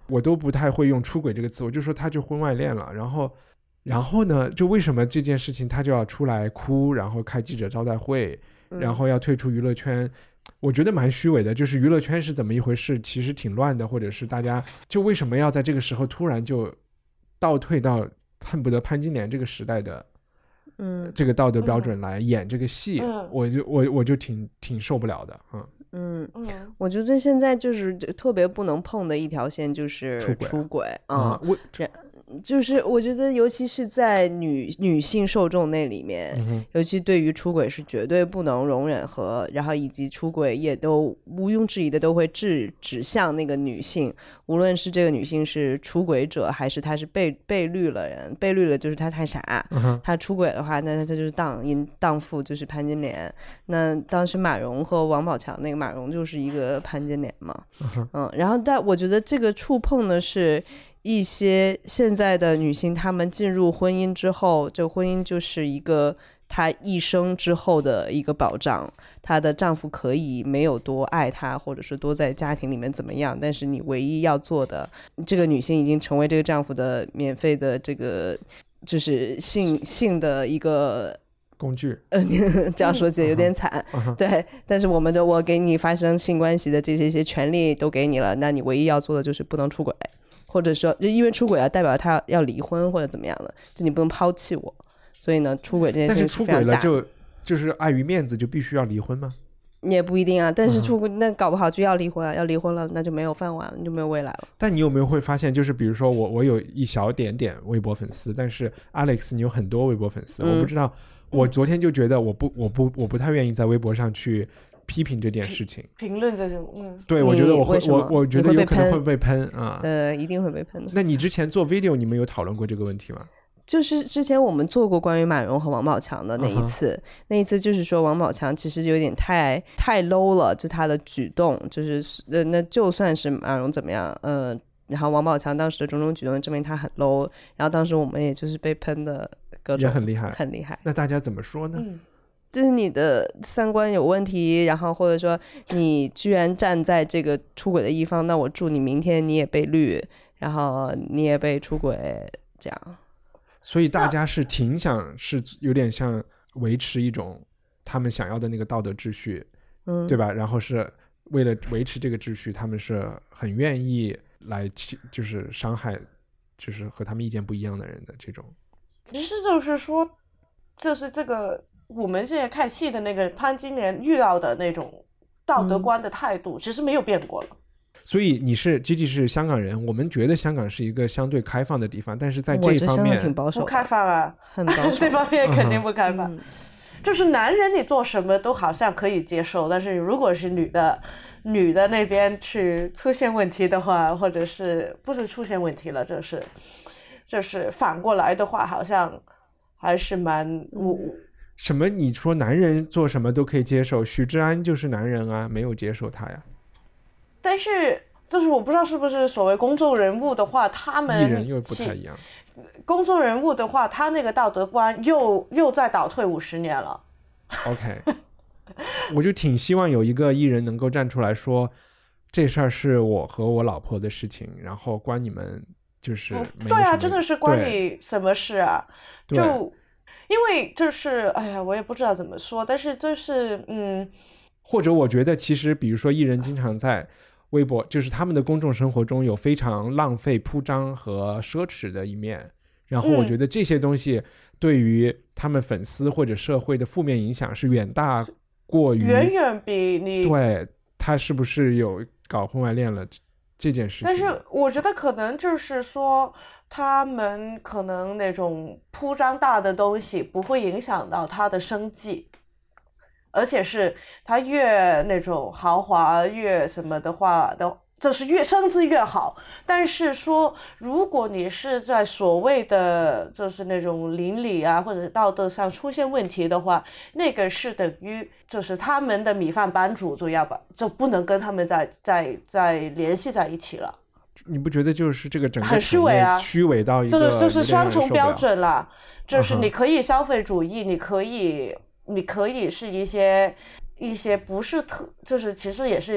S4: 我都不太会用出轨这个词，我就说他就婚外恋了。然后呢，就为什么这件事情他就要出来哭，然后开记者招待会，然后要退出娱乐圈，我觉得蛮虚伪的。就是娱乐圈是怎么一回事，其实挺乱的，或者是大家就为什么要在这个时候突然就倒退到恨不得潘金莲这个时代的这个道德标准来演这个戏，我就挺受不了的。
S5: 我觉得现在就是特别不能碰的一条线就是出轨就是我觉得尤其是在女性受众那里面，尤其对于出轨是绝对不能容忍和然后以及出轨也都毋庸置疑的都会指向那个女性，无论是这个女性是出轨者还是她是被绿了人，被绿了就是她太傻，她出轨的话那她就是荡妇，就是潘金莲。那当时马蓉和王宝强那个马蓉就是一个潘金莲嘛，然后但我觉得这个触碰的是一些现在的女性，她们进入婚姻之后，这个婚姻就是一个她一生之后的一个保障。她的丈夫可以没有多爱她，或者是多在家庭里面怎么样，但是你唯一要做的，这个女性已经成为这个丈夫的免费的这个就是性的一个
S4: 工具。
S5: 这样说起来有点惨，对，但是我给你发生性关系的这些权利都给你了，那你唯一要做的就是不能出轨，或者说因为出轨代表他要离婚或者怎么样的，就你不能抛弃我。所以呢，出轨这件事情是非常大。但是出轨了
S4: 就是碍于面子就必须要离婚吗？
S5: 也不一定啊，但是出轨那搞不好就要离婚啊，要离婚了那就没有饭碗了，你就没有未来了。
S4: 但你有没有会发现，就是比如说我有一小点微博粉丝，但是 Alex 你有很多微博粉丝，我不知道。我昨天就觉得我不太愿意在微博上去批评这件事情，
S6: 评论这种，
S4: 对，我觉得我觉得有可能会被喷啊，
S5: 一定会被喷的。
S4: 那你之前做 video 你们有讨论过这个问题吗？
S5: 就是之前我们做过关于马蓉和王宝强的那一次，那一次就是说王宝强其实有点太 low 了，就他的举动，就是那就算是马蓉怎么样，然后王宝强当时的种种举动证明他很 low， 然后当时我们也就是被喷的各种，
S4: 也很厉害，
S5: 很厉害。
S4: 那大家怎么说呢？
S5: 就是你的三观有问题，然后或者说你居然站在这个出轨的一方，那我祝你明天你也被绿，然后你也被出轨，这样。
S4: 所以大家是挺想是有点像维持一种他们想要的那个道德秩序，对吧？然后是为了维持这个秩序，他们是很愿意来就是伤害就是和他们意见不一样的人的这种。
S6: 其实就是说，就是这个我们现在看戏的那个潘金莲遇到的那种道德观的态度，其实没有变过了。
S4: 所以你是 Gigi 是香港人，我们觉得香港是一个相对开放的地方，但是在这一方面
S5: 挺保守的，
S6: 不开放啊，
S5: 很保守
S6: 这方面肯定不开放。就是男人你做什么都好像可以接受，但是如果是女的那边去出现问题的话，或者是不是出现问题了，就是反过来的话，好像还是蛮
S4: 什么？你说男人做什么都可以接受，许志安就是男人啊，没有接受他呀。
S6: 但是就是我不知道是不是所谓公众人物的话，他们
S4: 艺人又不太一样。
S6: 公众人物的话，他那个道德观又再倒退50年了。
S4: OK， 我就挺希望有一个艺人能够站出来说，这事儿是我和我老婆的事情，然后关你们就是没有什么。
S6: 对啊，真的是关你什么事啊？就因为就是哎呀，我也不知道怎么说，但是就是
S4: 或者我觉得其实比如说艺人经常在微博，就是他们的公众生活中有非常浪费铺张和奢侈的一面，然后我觉得这些东西对于他们粉丝或者社会的负面影响是远大过于
S6: 远远比你
S4: 对他是不是有搞婚外恋了这件事情。
S6: 但是我觉得可能就是说他们可能那种铺张大的东西不会影响到他的生计，而且是他越那种豪华越什么的话就是越生资越好。但是说如果你是在所谓的就是那种伦理啊或者道德上出现问题的话，那个是等于就是他们的米饭班主就不能跟他们再联系在一起了。
S4: 你不觉得就是这个整个
S6: 很虚伪啊，
S4: 虚伪到一个
S6: 就是双重标准啦。就是你可以消费主义，你可以是一些不是就是其实也是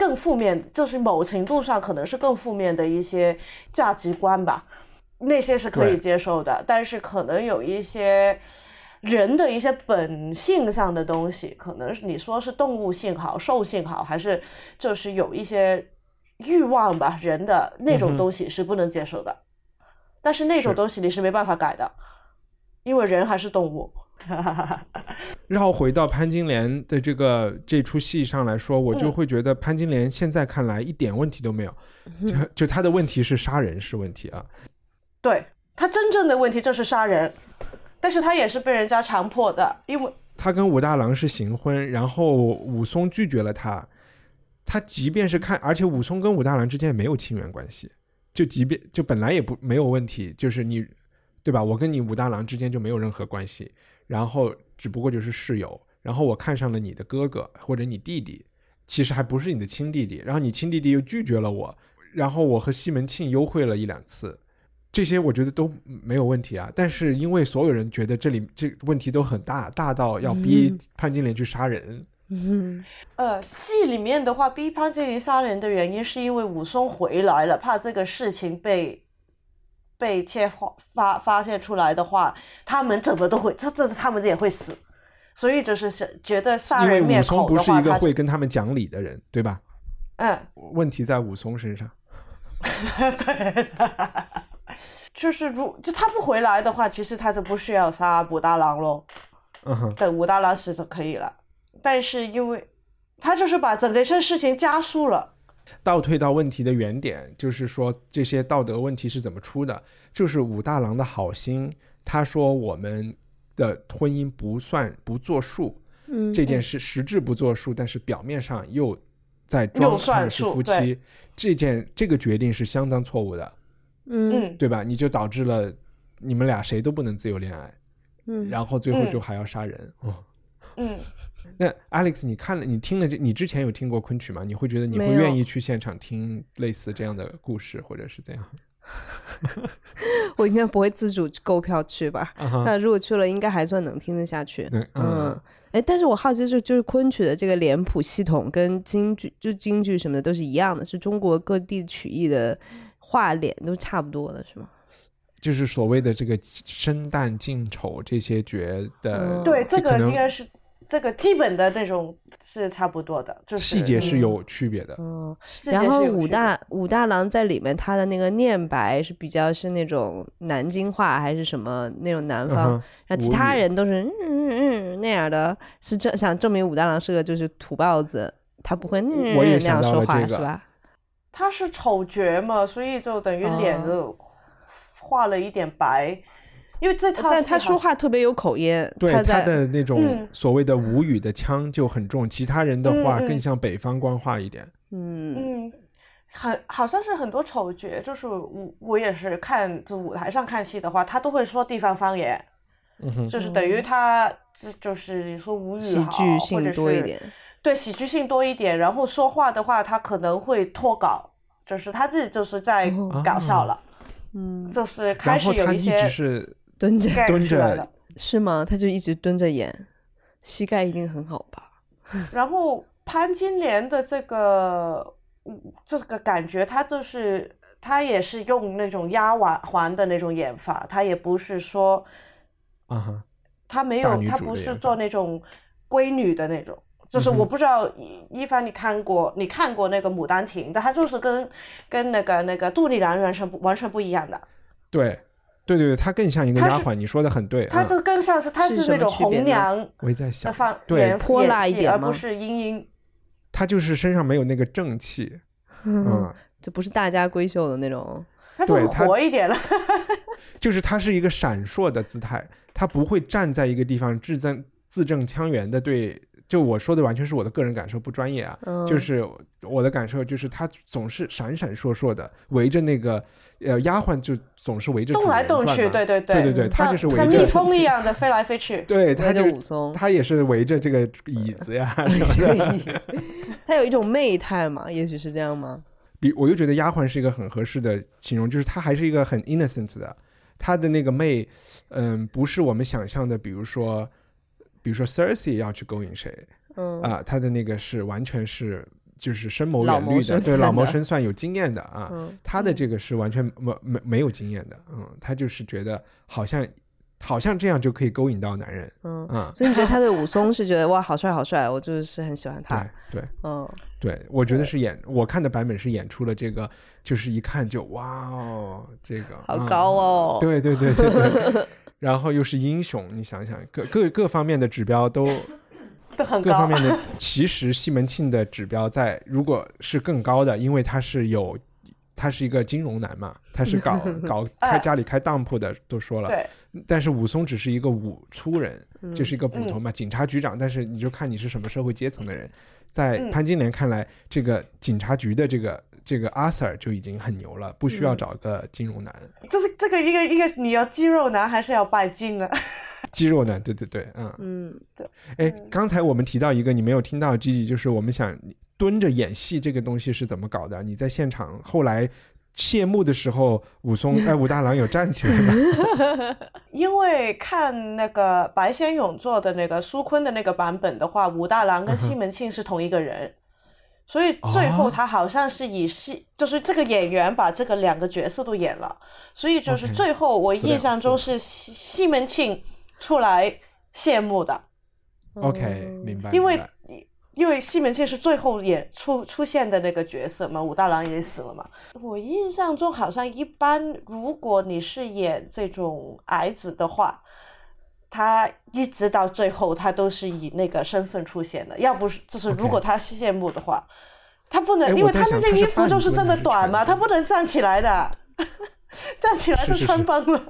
S6: 更负面，就是某程度上可能是更负面的一些价值观吧，那些是可以接受的，但是可能有一些人的一些本性上的东西，可能你说是动物性好兽性好，还是就是有一些欲望吧，人的那种东西是不能接受的，但是那种东西你是没办法改的，因为人还是动物。
S4: 绕回到潘金莲的这出戏上来说，我就会觉得潘金莲现在看来一点问题都没有，就他的问题是杀人是问题啊。
S6: 对，他真正的问题就是杀人，但是他也是被人家强迫的，因为
S4: 他跟武大郎是行婚，然后武松拒绝了他即便是而且武松跟武大郎之间也没有亲缘关系，就本来也没有问题，就是你对吧，我跟你武大郎之间就没有任何关系，然后只不过就是室友，然后我看上了你的哥哥或者你弟弟，其实还不是你的亲弟弟，然后你亲弟弟又拒绝了我，然后我和西门庆幽会了1-2次，这些我觉得都没有问题啊。但是因为所有人觉得这问题都很大到要逼潘金莲去杀人。
S6: 戏里面的话逼潘金莲杀人的原因是因为武松回来了，怕这个事情被发现出来的话，他们怎么都会他们也会死，所以就是觉得杀人灭口的话，
S4: 因为武松不是一个会跟他们讲理的人，对吧？问题在武松身上。
S6: 对，就是就他不回来的话，其实他就不需要杀武大郎咯，等武大郎死就可以了。但是因为他就是把整个事情加速了。
S4: 倒退到问题的原点，就是说这些道德问题是怎么出的，就是武大郎的好心，他说我们的婚姻不作数，这件事实质不作数，但是表面上又在装他们是夫妻，这个决定是相当错误的，对吧？你就导致了你们俩谁都不能自由恋爱，然后最后就还要杀人。那 Alex 你听了你之前有听过昆曲吗？你会觉得你会愿意去现场听类似这样的故事，或者是这样？
S5: 我应该不会自主购票去吧，那如果去了应该还算能听得下去。但是我好奇就是昆曲的这个脸谱系统跟京剧什么的都是一样的，是中国各地曲艺的画脸都差不多的是吗？
S4: 就是所谓的这个生旦净丑这些角的，
S6: 对，这个应该是这个基本的那种是差不多的，就是
S4: 细节是有区别的。
S5: 然后武大郎在里面他的那个念白是比较是那种南京话还是什么那种南方，然后其他人都是那样的，是想证明武大郎是个就是土包子，他不会
S4: 我也
S5: 那样说话，
S4: 是
S5: 吧？
S6: 他是丑角嘛，所以就等于脸就画了一点白。因为但
S5: 他说话特别有口音，
S4: 对他的那种所谓的吴语的腔就很重，其他人的话更像北方官话一点。
S6: 好像是很多丑角，就是我也是看就舞台上看戏的话，他都会说地方方言，就是等于他就是你说吴语好，
S5: 喜剧性多一点，
S6: 对，喜剧性多一点，然后说话的话他可能会脱稿，就是他自己就是在搞笑了，就是开始有一些
S4: 然后他一直是
S5: 蹲
S6: 着
S5: 是吗？他就一直蹲着演，膝盖一定很好吧？
S6: 然后潘金莲的这个感觉，他也是用那种丫鬟的那种演法，他也不是说他没有，他不是做那种闺女的那种。就是我不知道一凡你看过那个《牡丹亭》，但他就是跟那个杜丽娘完全不一样的。
S4: 对，他更像一个丫鬟，你说的很对。
S6: 他就更像是他是那种红娘，
S4: 我也在想，
S6: 对，
S5: 泼辣一点吗？
S6: 而不是英。
S4: 他就是身上没有那个正气，
S5: 这不是大家闺秀的那种。
S6: 他就活一点了，
S4: 就是他是一个闪烁的姿态，他不会站在一个地方字正腔圆的对。就我说的完全是我的个人感受，不专业啊。就是我的感受就是他总是闪闪烁烁的围着那个丫鬟，就总是围着
S6: 动来动去，对，
S4: 他就是围着
S6: 像蜜蜂一样的飞来飞去。
S4: 对，
S5: 他
S4: 也是围着这个椅子呀
S5: 他有一种媚态嘛，也许是这样吗？
S4: 我又觉得丫鬟是一个很合适的形容，就是他还是一个很 innocent 的，他的那个媚不是我们想象的，比如说 Cersei 要去勾引谁他的那个是完全是就是深谋远虑的，对，老谋深算有经验的啊。他的这个是完全没有经验的，他就是觉得好像这样就可以勾引到男人，
S5: 所以你觉得他对武松是觉得哇好帅好帅，我就是很喜欢他。
S4: 对，对，我觉得是我看的版本是演出了这个，就是一看就哇哦，这个
S5: 好高哦，
S4: 对，然后又是英雄，你想想各方面的指标都很高，各方面的其实西门庆的指标如果是更高的，因为他是一个金融男嘛，他是搞家里开当铺的，都说了。对。但是武松只是一个粗人，就是一个捕头嘛，警察局长。但是你就看你是什么社会阶层的人，在潘金莲看来，这个警察局的这个阿 Sir 就已经很牛了，不需要找个金融男。
S6: 这个一个你要肌肉男还是要拜金啊？
S4: 肌肉男，对，对。哎，刚才我们提到一个你没有听到 Gigi， 就是我们想蹲着演戏这个东西是怎么搞的？你在现场后来谢幕的时候，武大郎有站起来吗？
S6: 因为看那个白先勇做的那个苏昆的那个版本的话，武大郎跟西门庆是同一个人，所以最后他好像是就是这个演员把这个两个角色都演了，所以就是最后我印象中是西门庆出来谢幕的。
S4: OK， 明白。
S6: 因为西门庆是最后出现的那个角色嘛，武大郎也死了嘛。我印象中好像一般如果你是演这种矮子的话，他一直到最后他都是以那个身份出现的，要不是就是如果他谢幕的话，他不能，因为他那件衣服就是这么短嘛，他不能站起来的，站起来就穿崩了。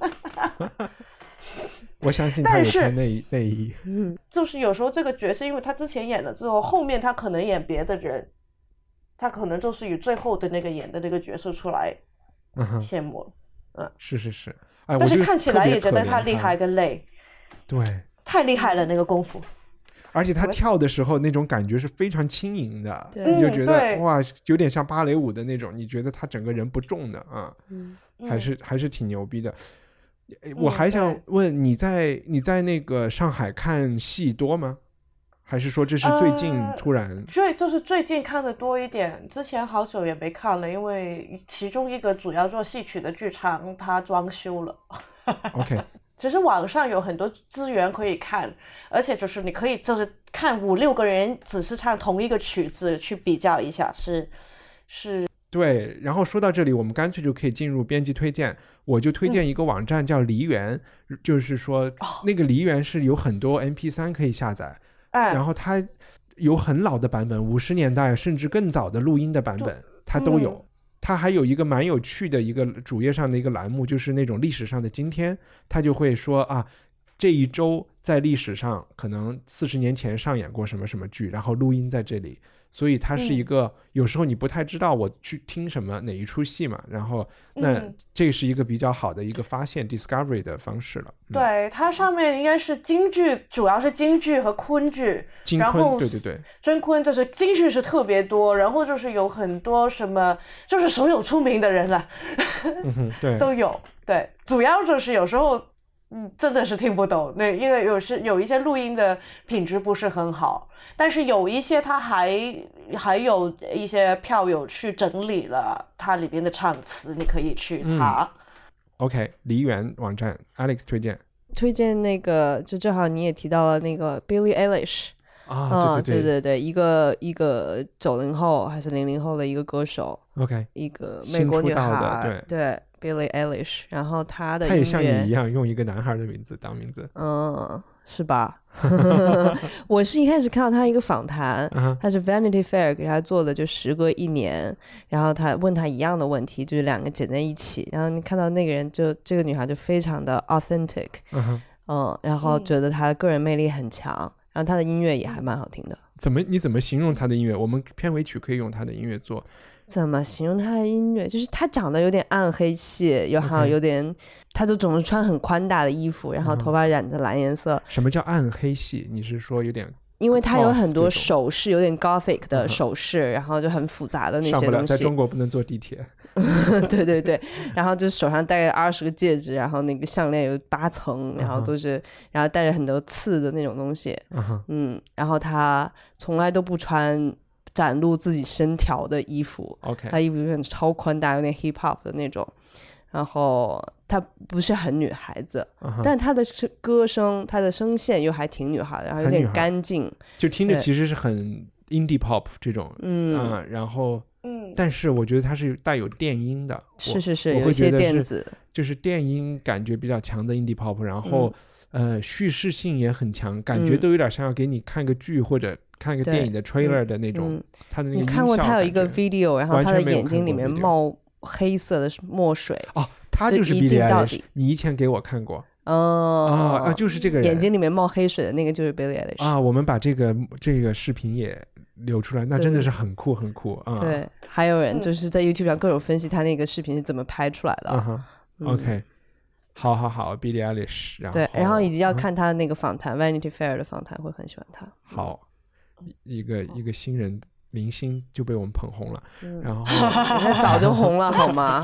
S4: 我相信他有穿内衣。
S6: 就是有时候这个角色因为他之前演了之后，后面他可能演别的人，他可能就是以最后的那个演的那个角色出来谢幕。
S4: 是。
S6: 但是看起来也觉得他厉害跟累。对，太厉害了那个功夫。
S4: 而且他跳的时候那种感觉是非常轻盈的，你就觉得哇，有点像芭蕾舞的那种，你觉得他整个人不重的啊，还是挺牛逼的。我还想问你在那个上海看戏多吗？还是说这是最近突然？
S6: 就是最近看的多一点，之前好久也没看了，因为其中一个主要做戏曲的剧场它装修了。
S4: OK。
S6: 其实网上有很多资源可以看，而且就是你可以就是看5-6个人只是唱同一个曲子去比较一下，是。
S4: 对，然后说到这里，我们干脆就可以进入编辑推荐。我就推荐一个网站叫梨园，就是说那个梨园是有很多 MP3 可以下载，然后它有很老的版本，50年代甚至更早的录音的版本，它都有。它还有一个蛮有趣的一个主页上的一个栏目，就是那种历史上的今天，它就会说啊，这一周在历史上可能40年前上演过什么什么剧，然后录音在这里。所以它是一个有时候你不太知道我去听什么哪一出戏嘛，然后那这是一个比较好的一个发现 discovery 的方式了。
S6: 对，它上面应该是京剧，主要是京剧和昆剧。
S4: 京昆，对，
S6: 真昆就是京剧是特别多，然后就是有很多什么，就是所有出名的人了，对，都有。对，主要就是有时候真的是听不懂，因为有一些录音的品质不是很好，但是有一些它还有一些票友去整理了它里边的唱词，你可以去查。
S4: OK， 梨园网站 Alex 推荐
S5: 那个，就正好你也提到了那个 Billie Eilish 对，一个90后还是00后的一个歌手。
S4: OK，
S5: 一个美国女孩，对。Billie Eilish， 然他
S4: 也像你一样用一个男孩的名字当名字，
S5: 是吧？我是一开始看到他一个访谈，他是 Vanity Fair 给他做的，就时隔1年，然后他问他一样的问题，就是2个剪在一起，然后你看到那个人就这个女孩就非常的 authentic，然后觉得她的个人魅力很强，然后她的音乐也还蛮好听的。
S4: 你怎么形容她的音乐？我们片尾曲可以用她的音乐做。
S5: 怎么形容他的音乐？就是他长得有点暗黑系，有点，他就总是穿很宽大的衣服，然后头发染着蓝颜色。
S4: 什么叫暗黑系？你是说有点？
S5: 因为他有很多首饰，有点 gothic 的首饰，然后就很复杂的那些东西。
S4: 上不了，在中国不能坐地铁。
S5: 对，然后就手上戴着20个戒指，然后那个项链有8层，然后都是，然后带着很多刺的那种东西。然后他从来都不穿展露自己身条的衣服。
S4: OK，
S5: 她衣服有点超宽大，有点 hip hop 的那种，然后她不是很女孩子，但她的歌声，她的声线又还挺女孩的，然后有点干净，
S4: 就听着其实是很 indie pop 这种，然后但是我觉得它是带有电音的，
S5: 是有一些电子，
S4: 就是电音感觉比较强的 indie pop， 然后叙事性也很强，感觉都有点像要给你看个剧或者看个电影的 trailer 的那种，它的那个音效。
S5: 你看过他有一个 video， 然后他的眼睛里面冒黑色的墨水，
S4: 他就是 Billie Eilish， 你以前给我看过就是这个人，
S5: 眼睛里面冒黑水的那个就是 Billie Eilish
S4: 我们把这个视频也流出来，那真的是很酷很酷
S5: 对，还有人就是在 YouTube 上各种分析他那个视频是怎么拍出来的。
S4: OK， 好 Billie Eilish，
S5: 然后以及要看他的那个访谈，Vanity Fair 的访谈，会很喜欢他。
S4: 好，一个新人明星就被我们捧红了，然后
S5: 他早就红了好吗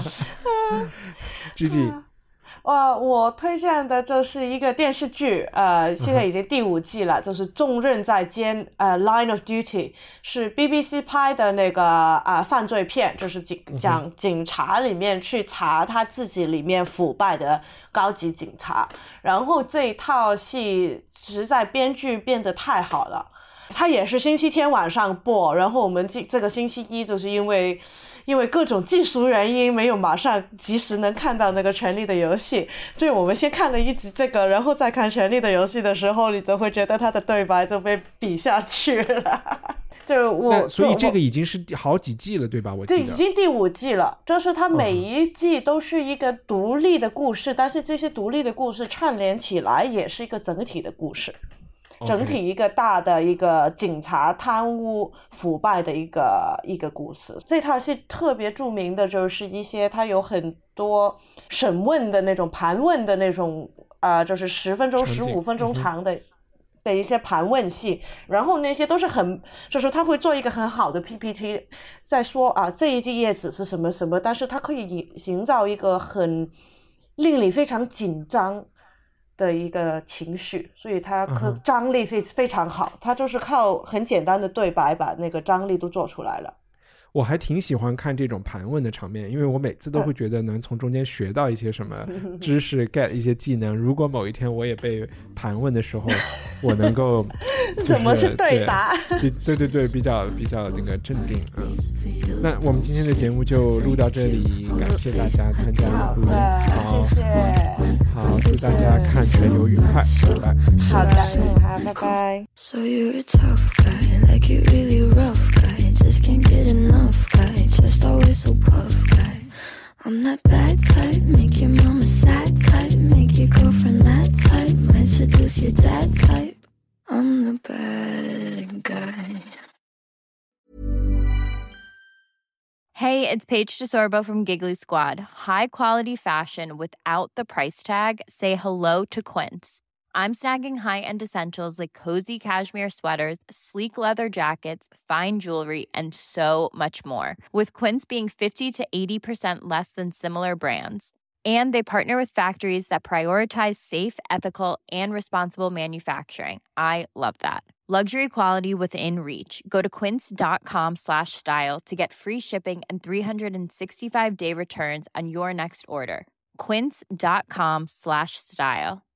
S4: ？Gigi，
S6: 我推荐的就是一个电视剧，现在已经第5季了，就是重任在肩，Line of Duty， 是 BBC 拍的那个犯罪片，就是讲警察里面去查他自己里面腐败的高级警察，然后这一套戏实在编剧变得太好了。它也是星期天晚上播，然后我们这个星期一就是因为各种技术原因没有马上及时能看到那个权力的游戏，所以我们先看了一集这个，然后再看权力的游戏的时候，你就会觉得他的对白就被比下去了
S4: 所以这个已经是好几季了对吧？我记得
S6: 对，已经第5季了，就是它每一季都是一个独立的故事，但是这些独立的故事串联起来也是一个整体的故事，整体一个大的一个警察贪污腐败的一个故事。这套戏特别著名的就是一些它有很多审问的那种盘问的那种就是10分钟15分钟长的一些盘问戏，然后那些都是就是他会做一个很好的 PPT 在说这一季叶子是什么什么，但是他可以营造一个很令你非常紧张的一个情绪，所以它张力非常好，它就是靠很简单的对白把那个张力都做出来了。
S4: 我还挺喜欢看这种盘问的场面，因为我每次都会觉得能从中间学到一些什么知识get 一些技能，如果某一天我也被盘问的时候我能够、
S6: 怎么去对答，
S4: 对，比较这个镇定那我们今天的节目就录到这里，感谢大家参加录音，
S6: 谢谢，
S4: 好，祝大家看全游愉快，拜拜。
S6: 好的，好，拜拜。
S7: So you're a tough guy, like you really rough guy, just can't get enough guy, just always so puff guy. I'm that bad type, make your mama sad type, make your girlfriend mad type, might seduce your dad type. I'm the bad guy.
S8: Hey, it's Paige DeSorbo from Giggly Squad. High quality fashion without the price tag. Say hello to Quince. I'm snagging high-end essentials like cozy cashmere sweaters, sleek leather jackets, fine jewelry, and so much more. With Quince being 50 to 80% less than similar brands. And they partner with factories that prioritize safe, ethical, and responsible manufacturing. I love that. Luxury quality within reach. Go to quince.com/style to get free shipping and 365-day returns on your next order. Quince.com/style.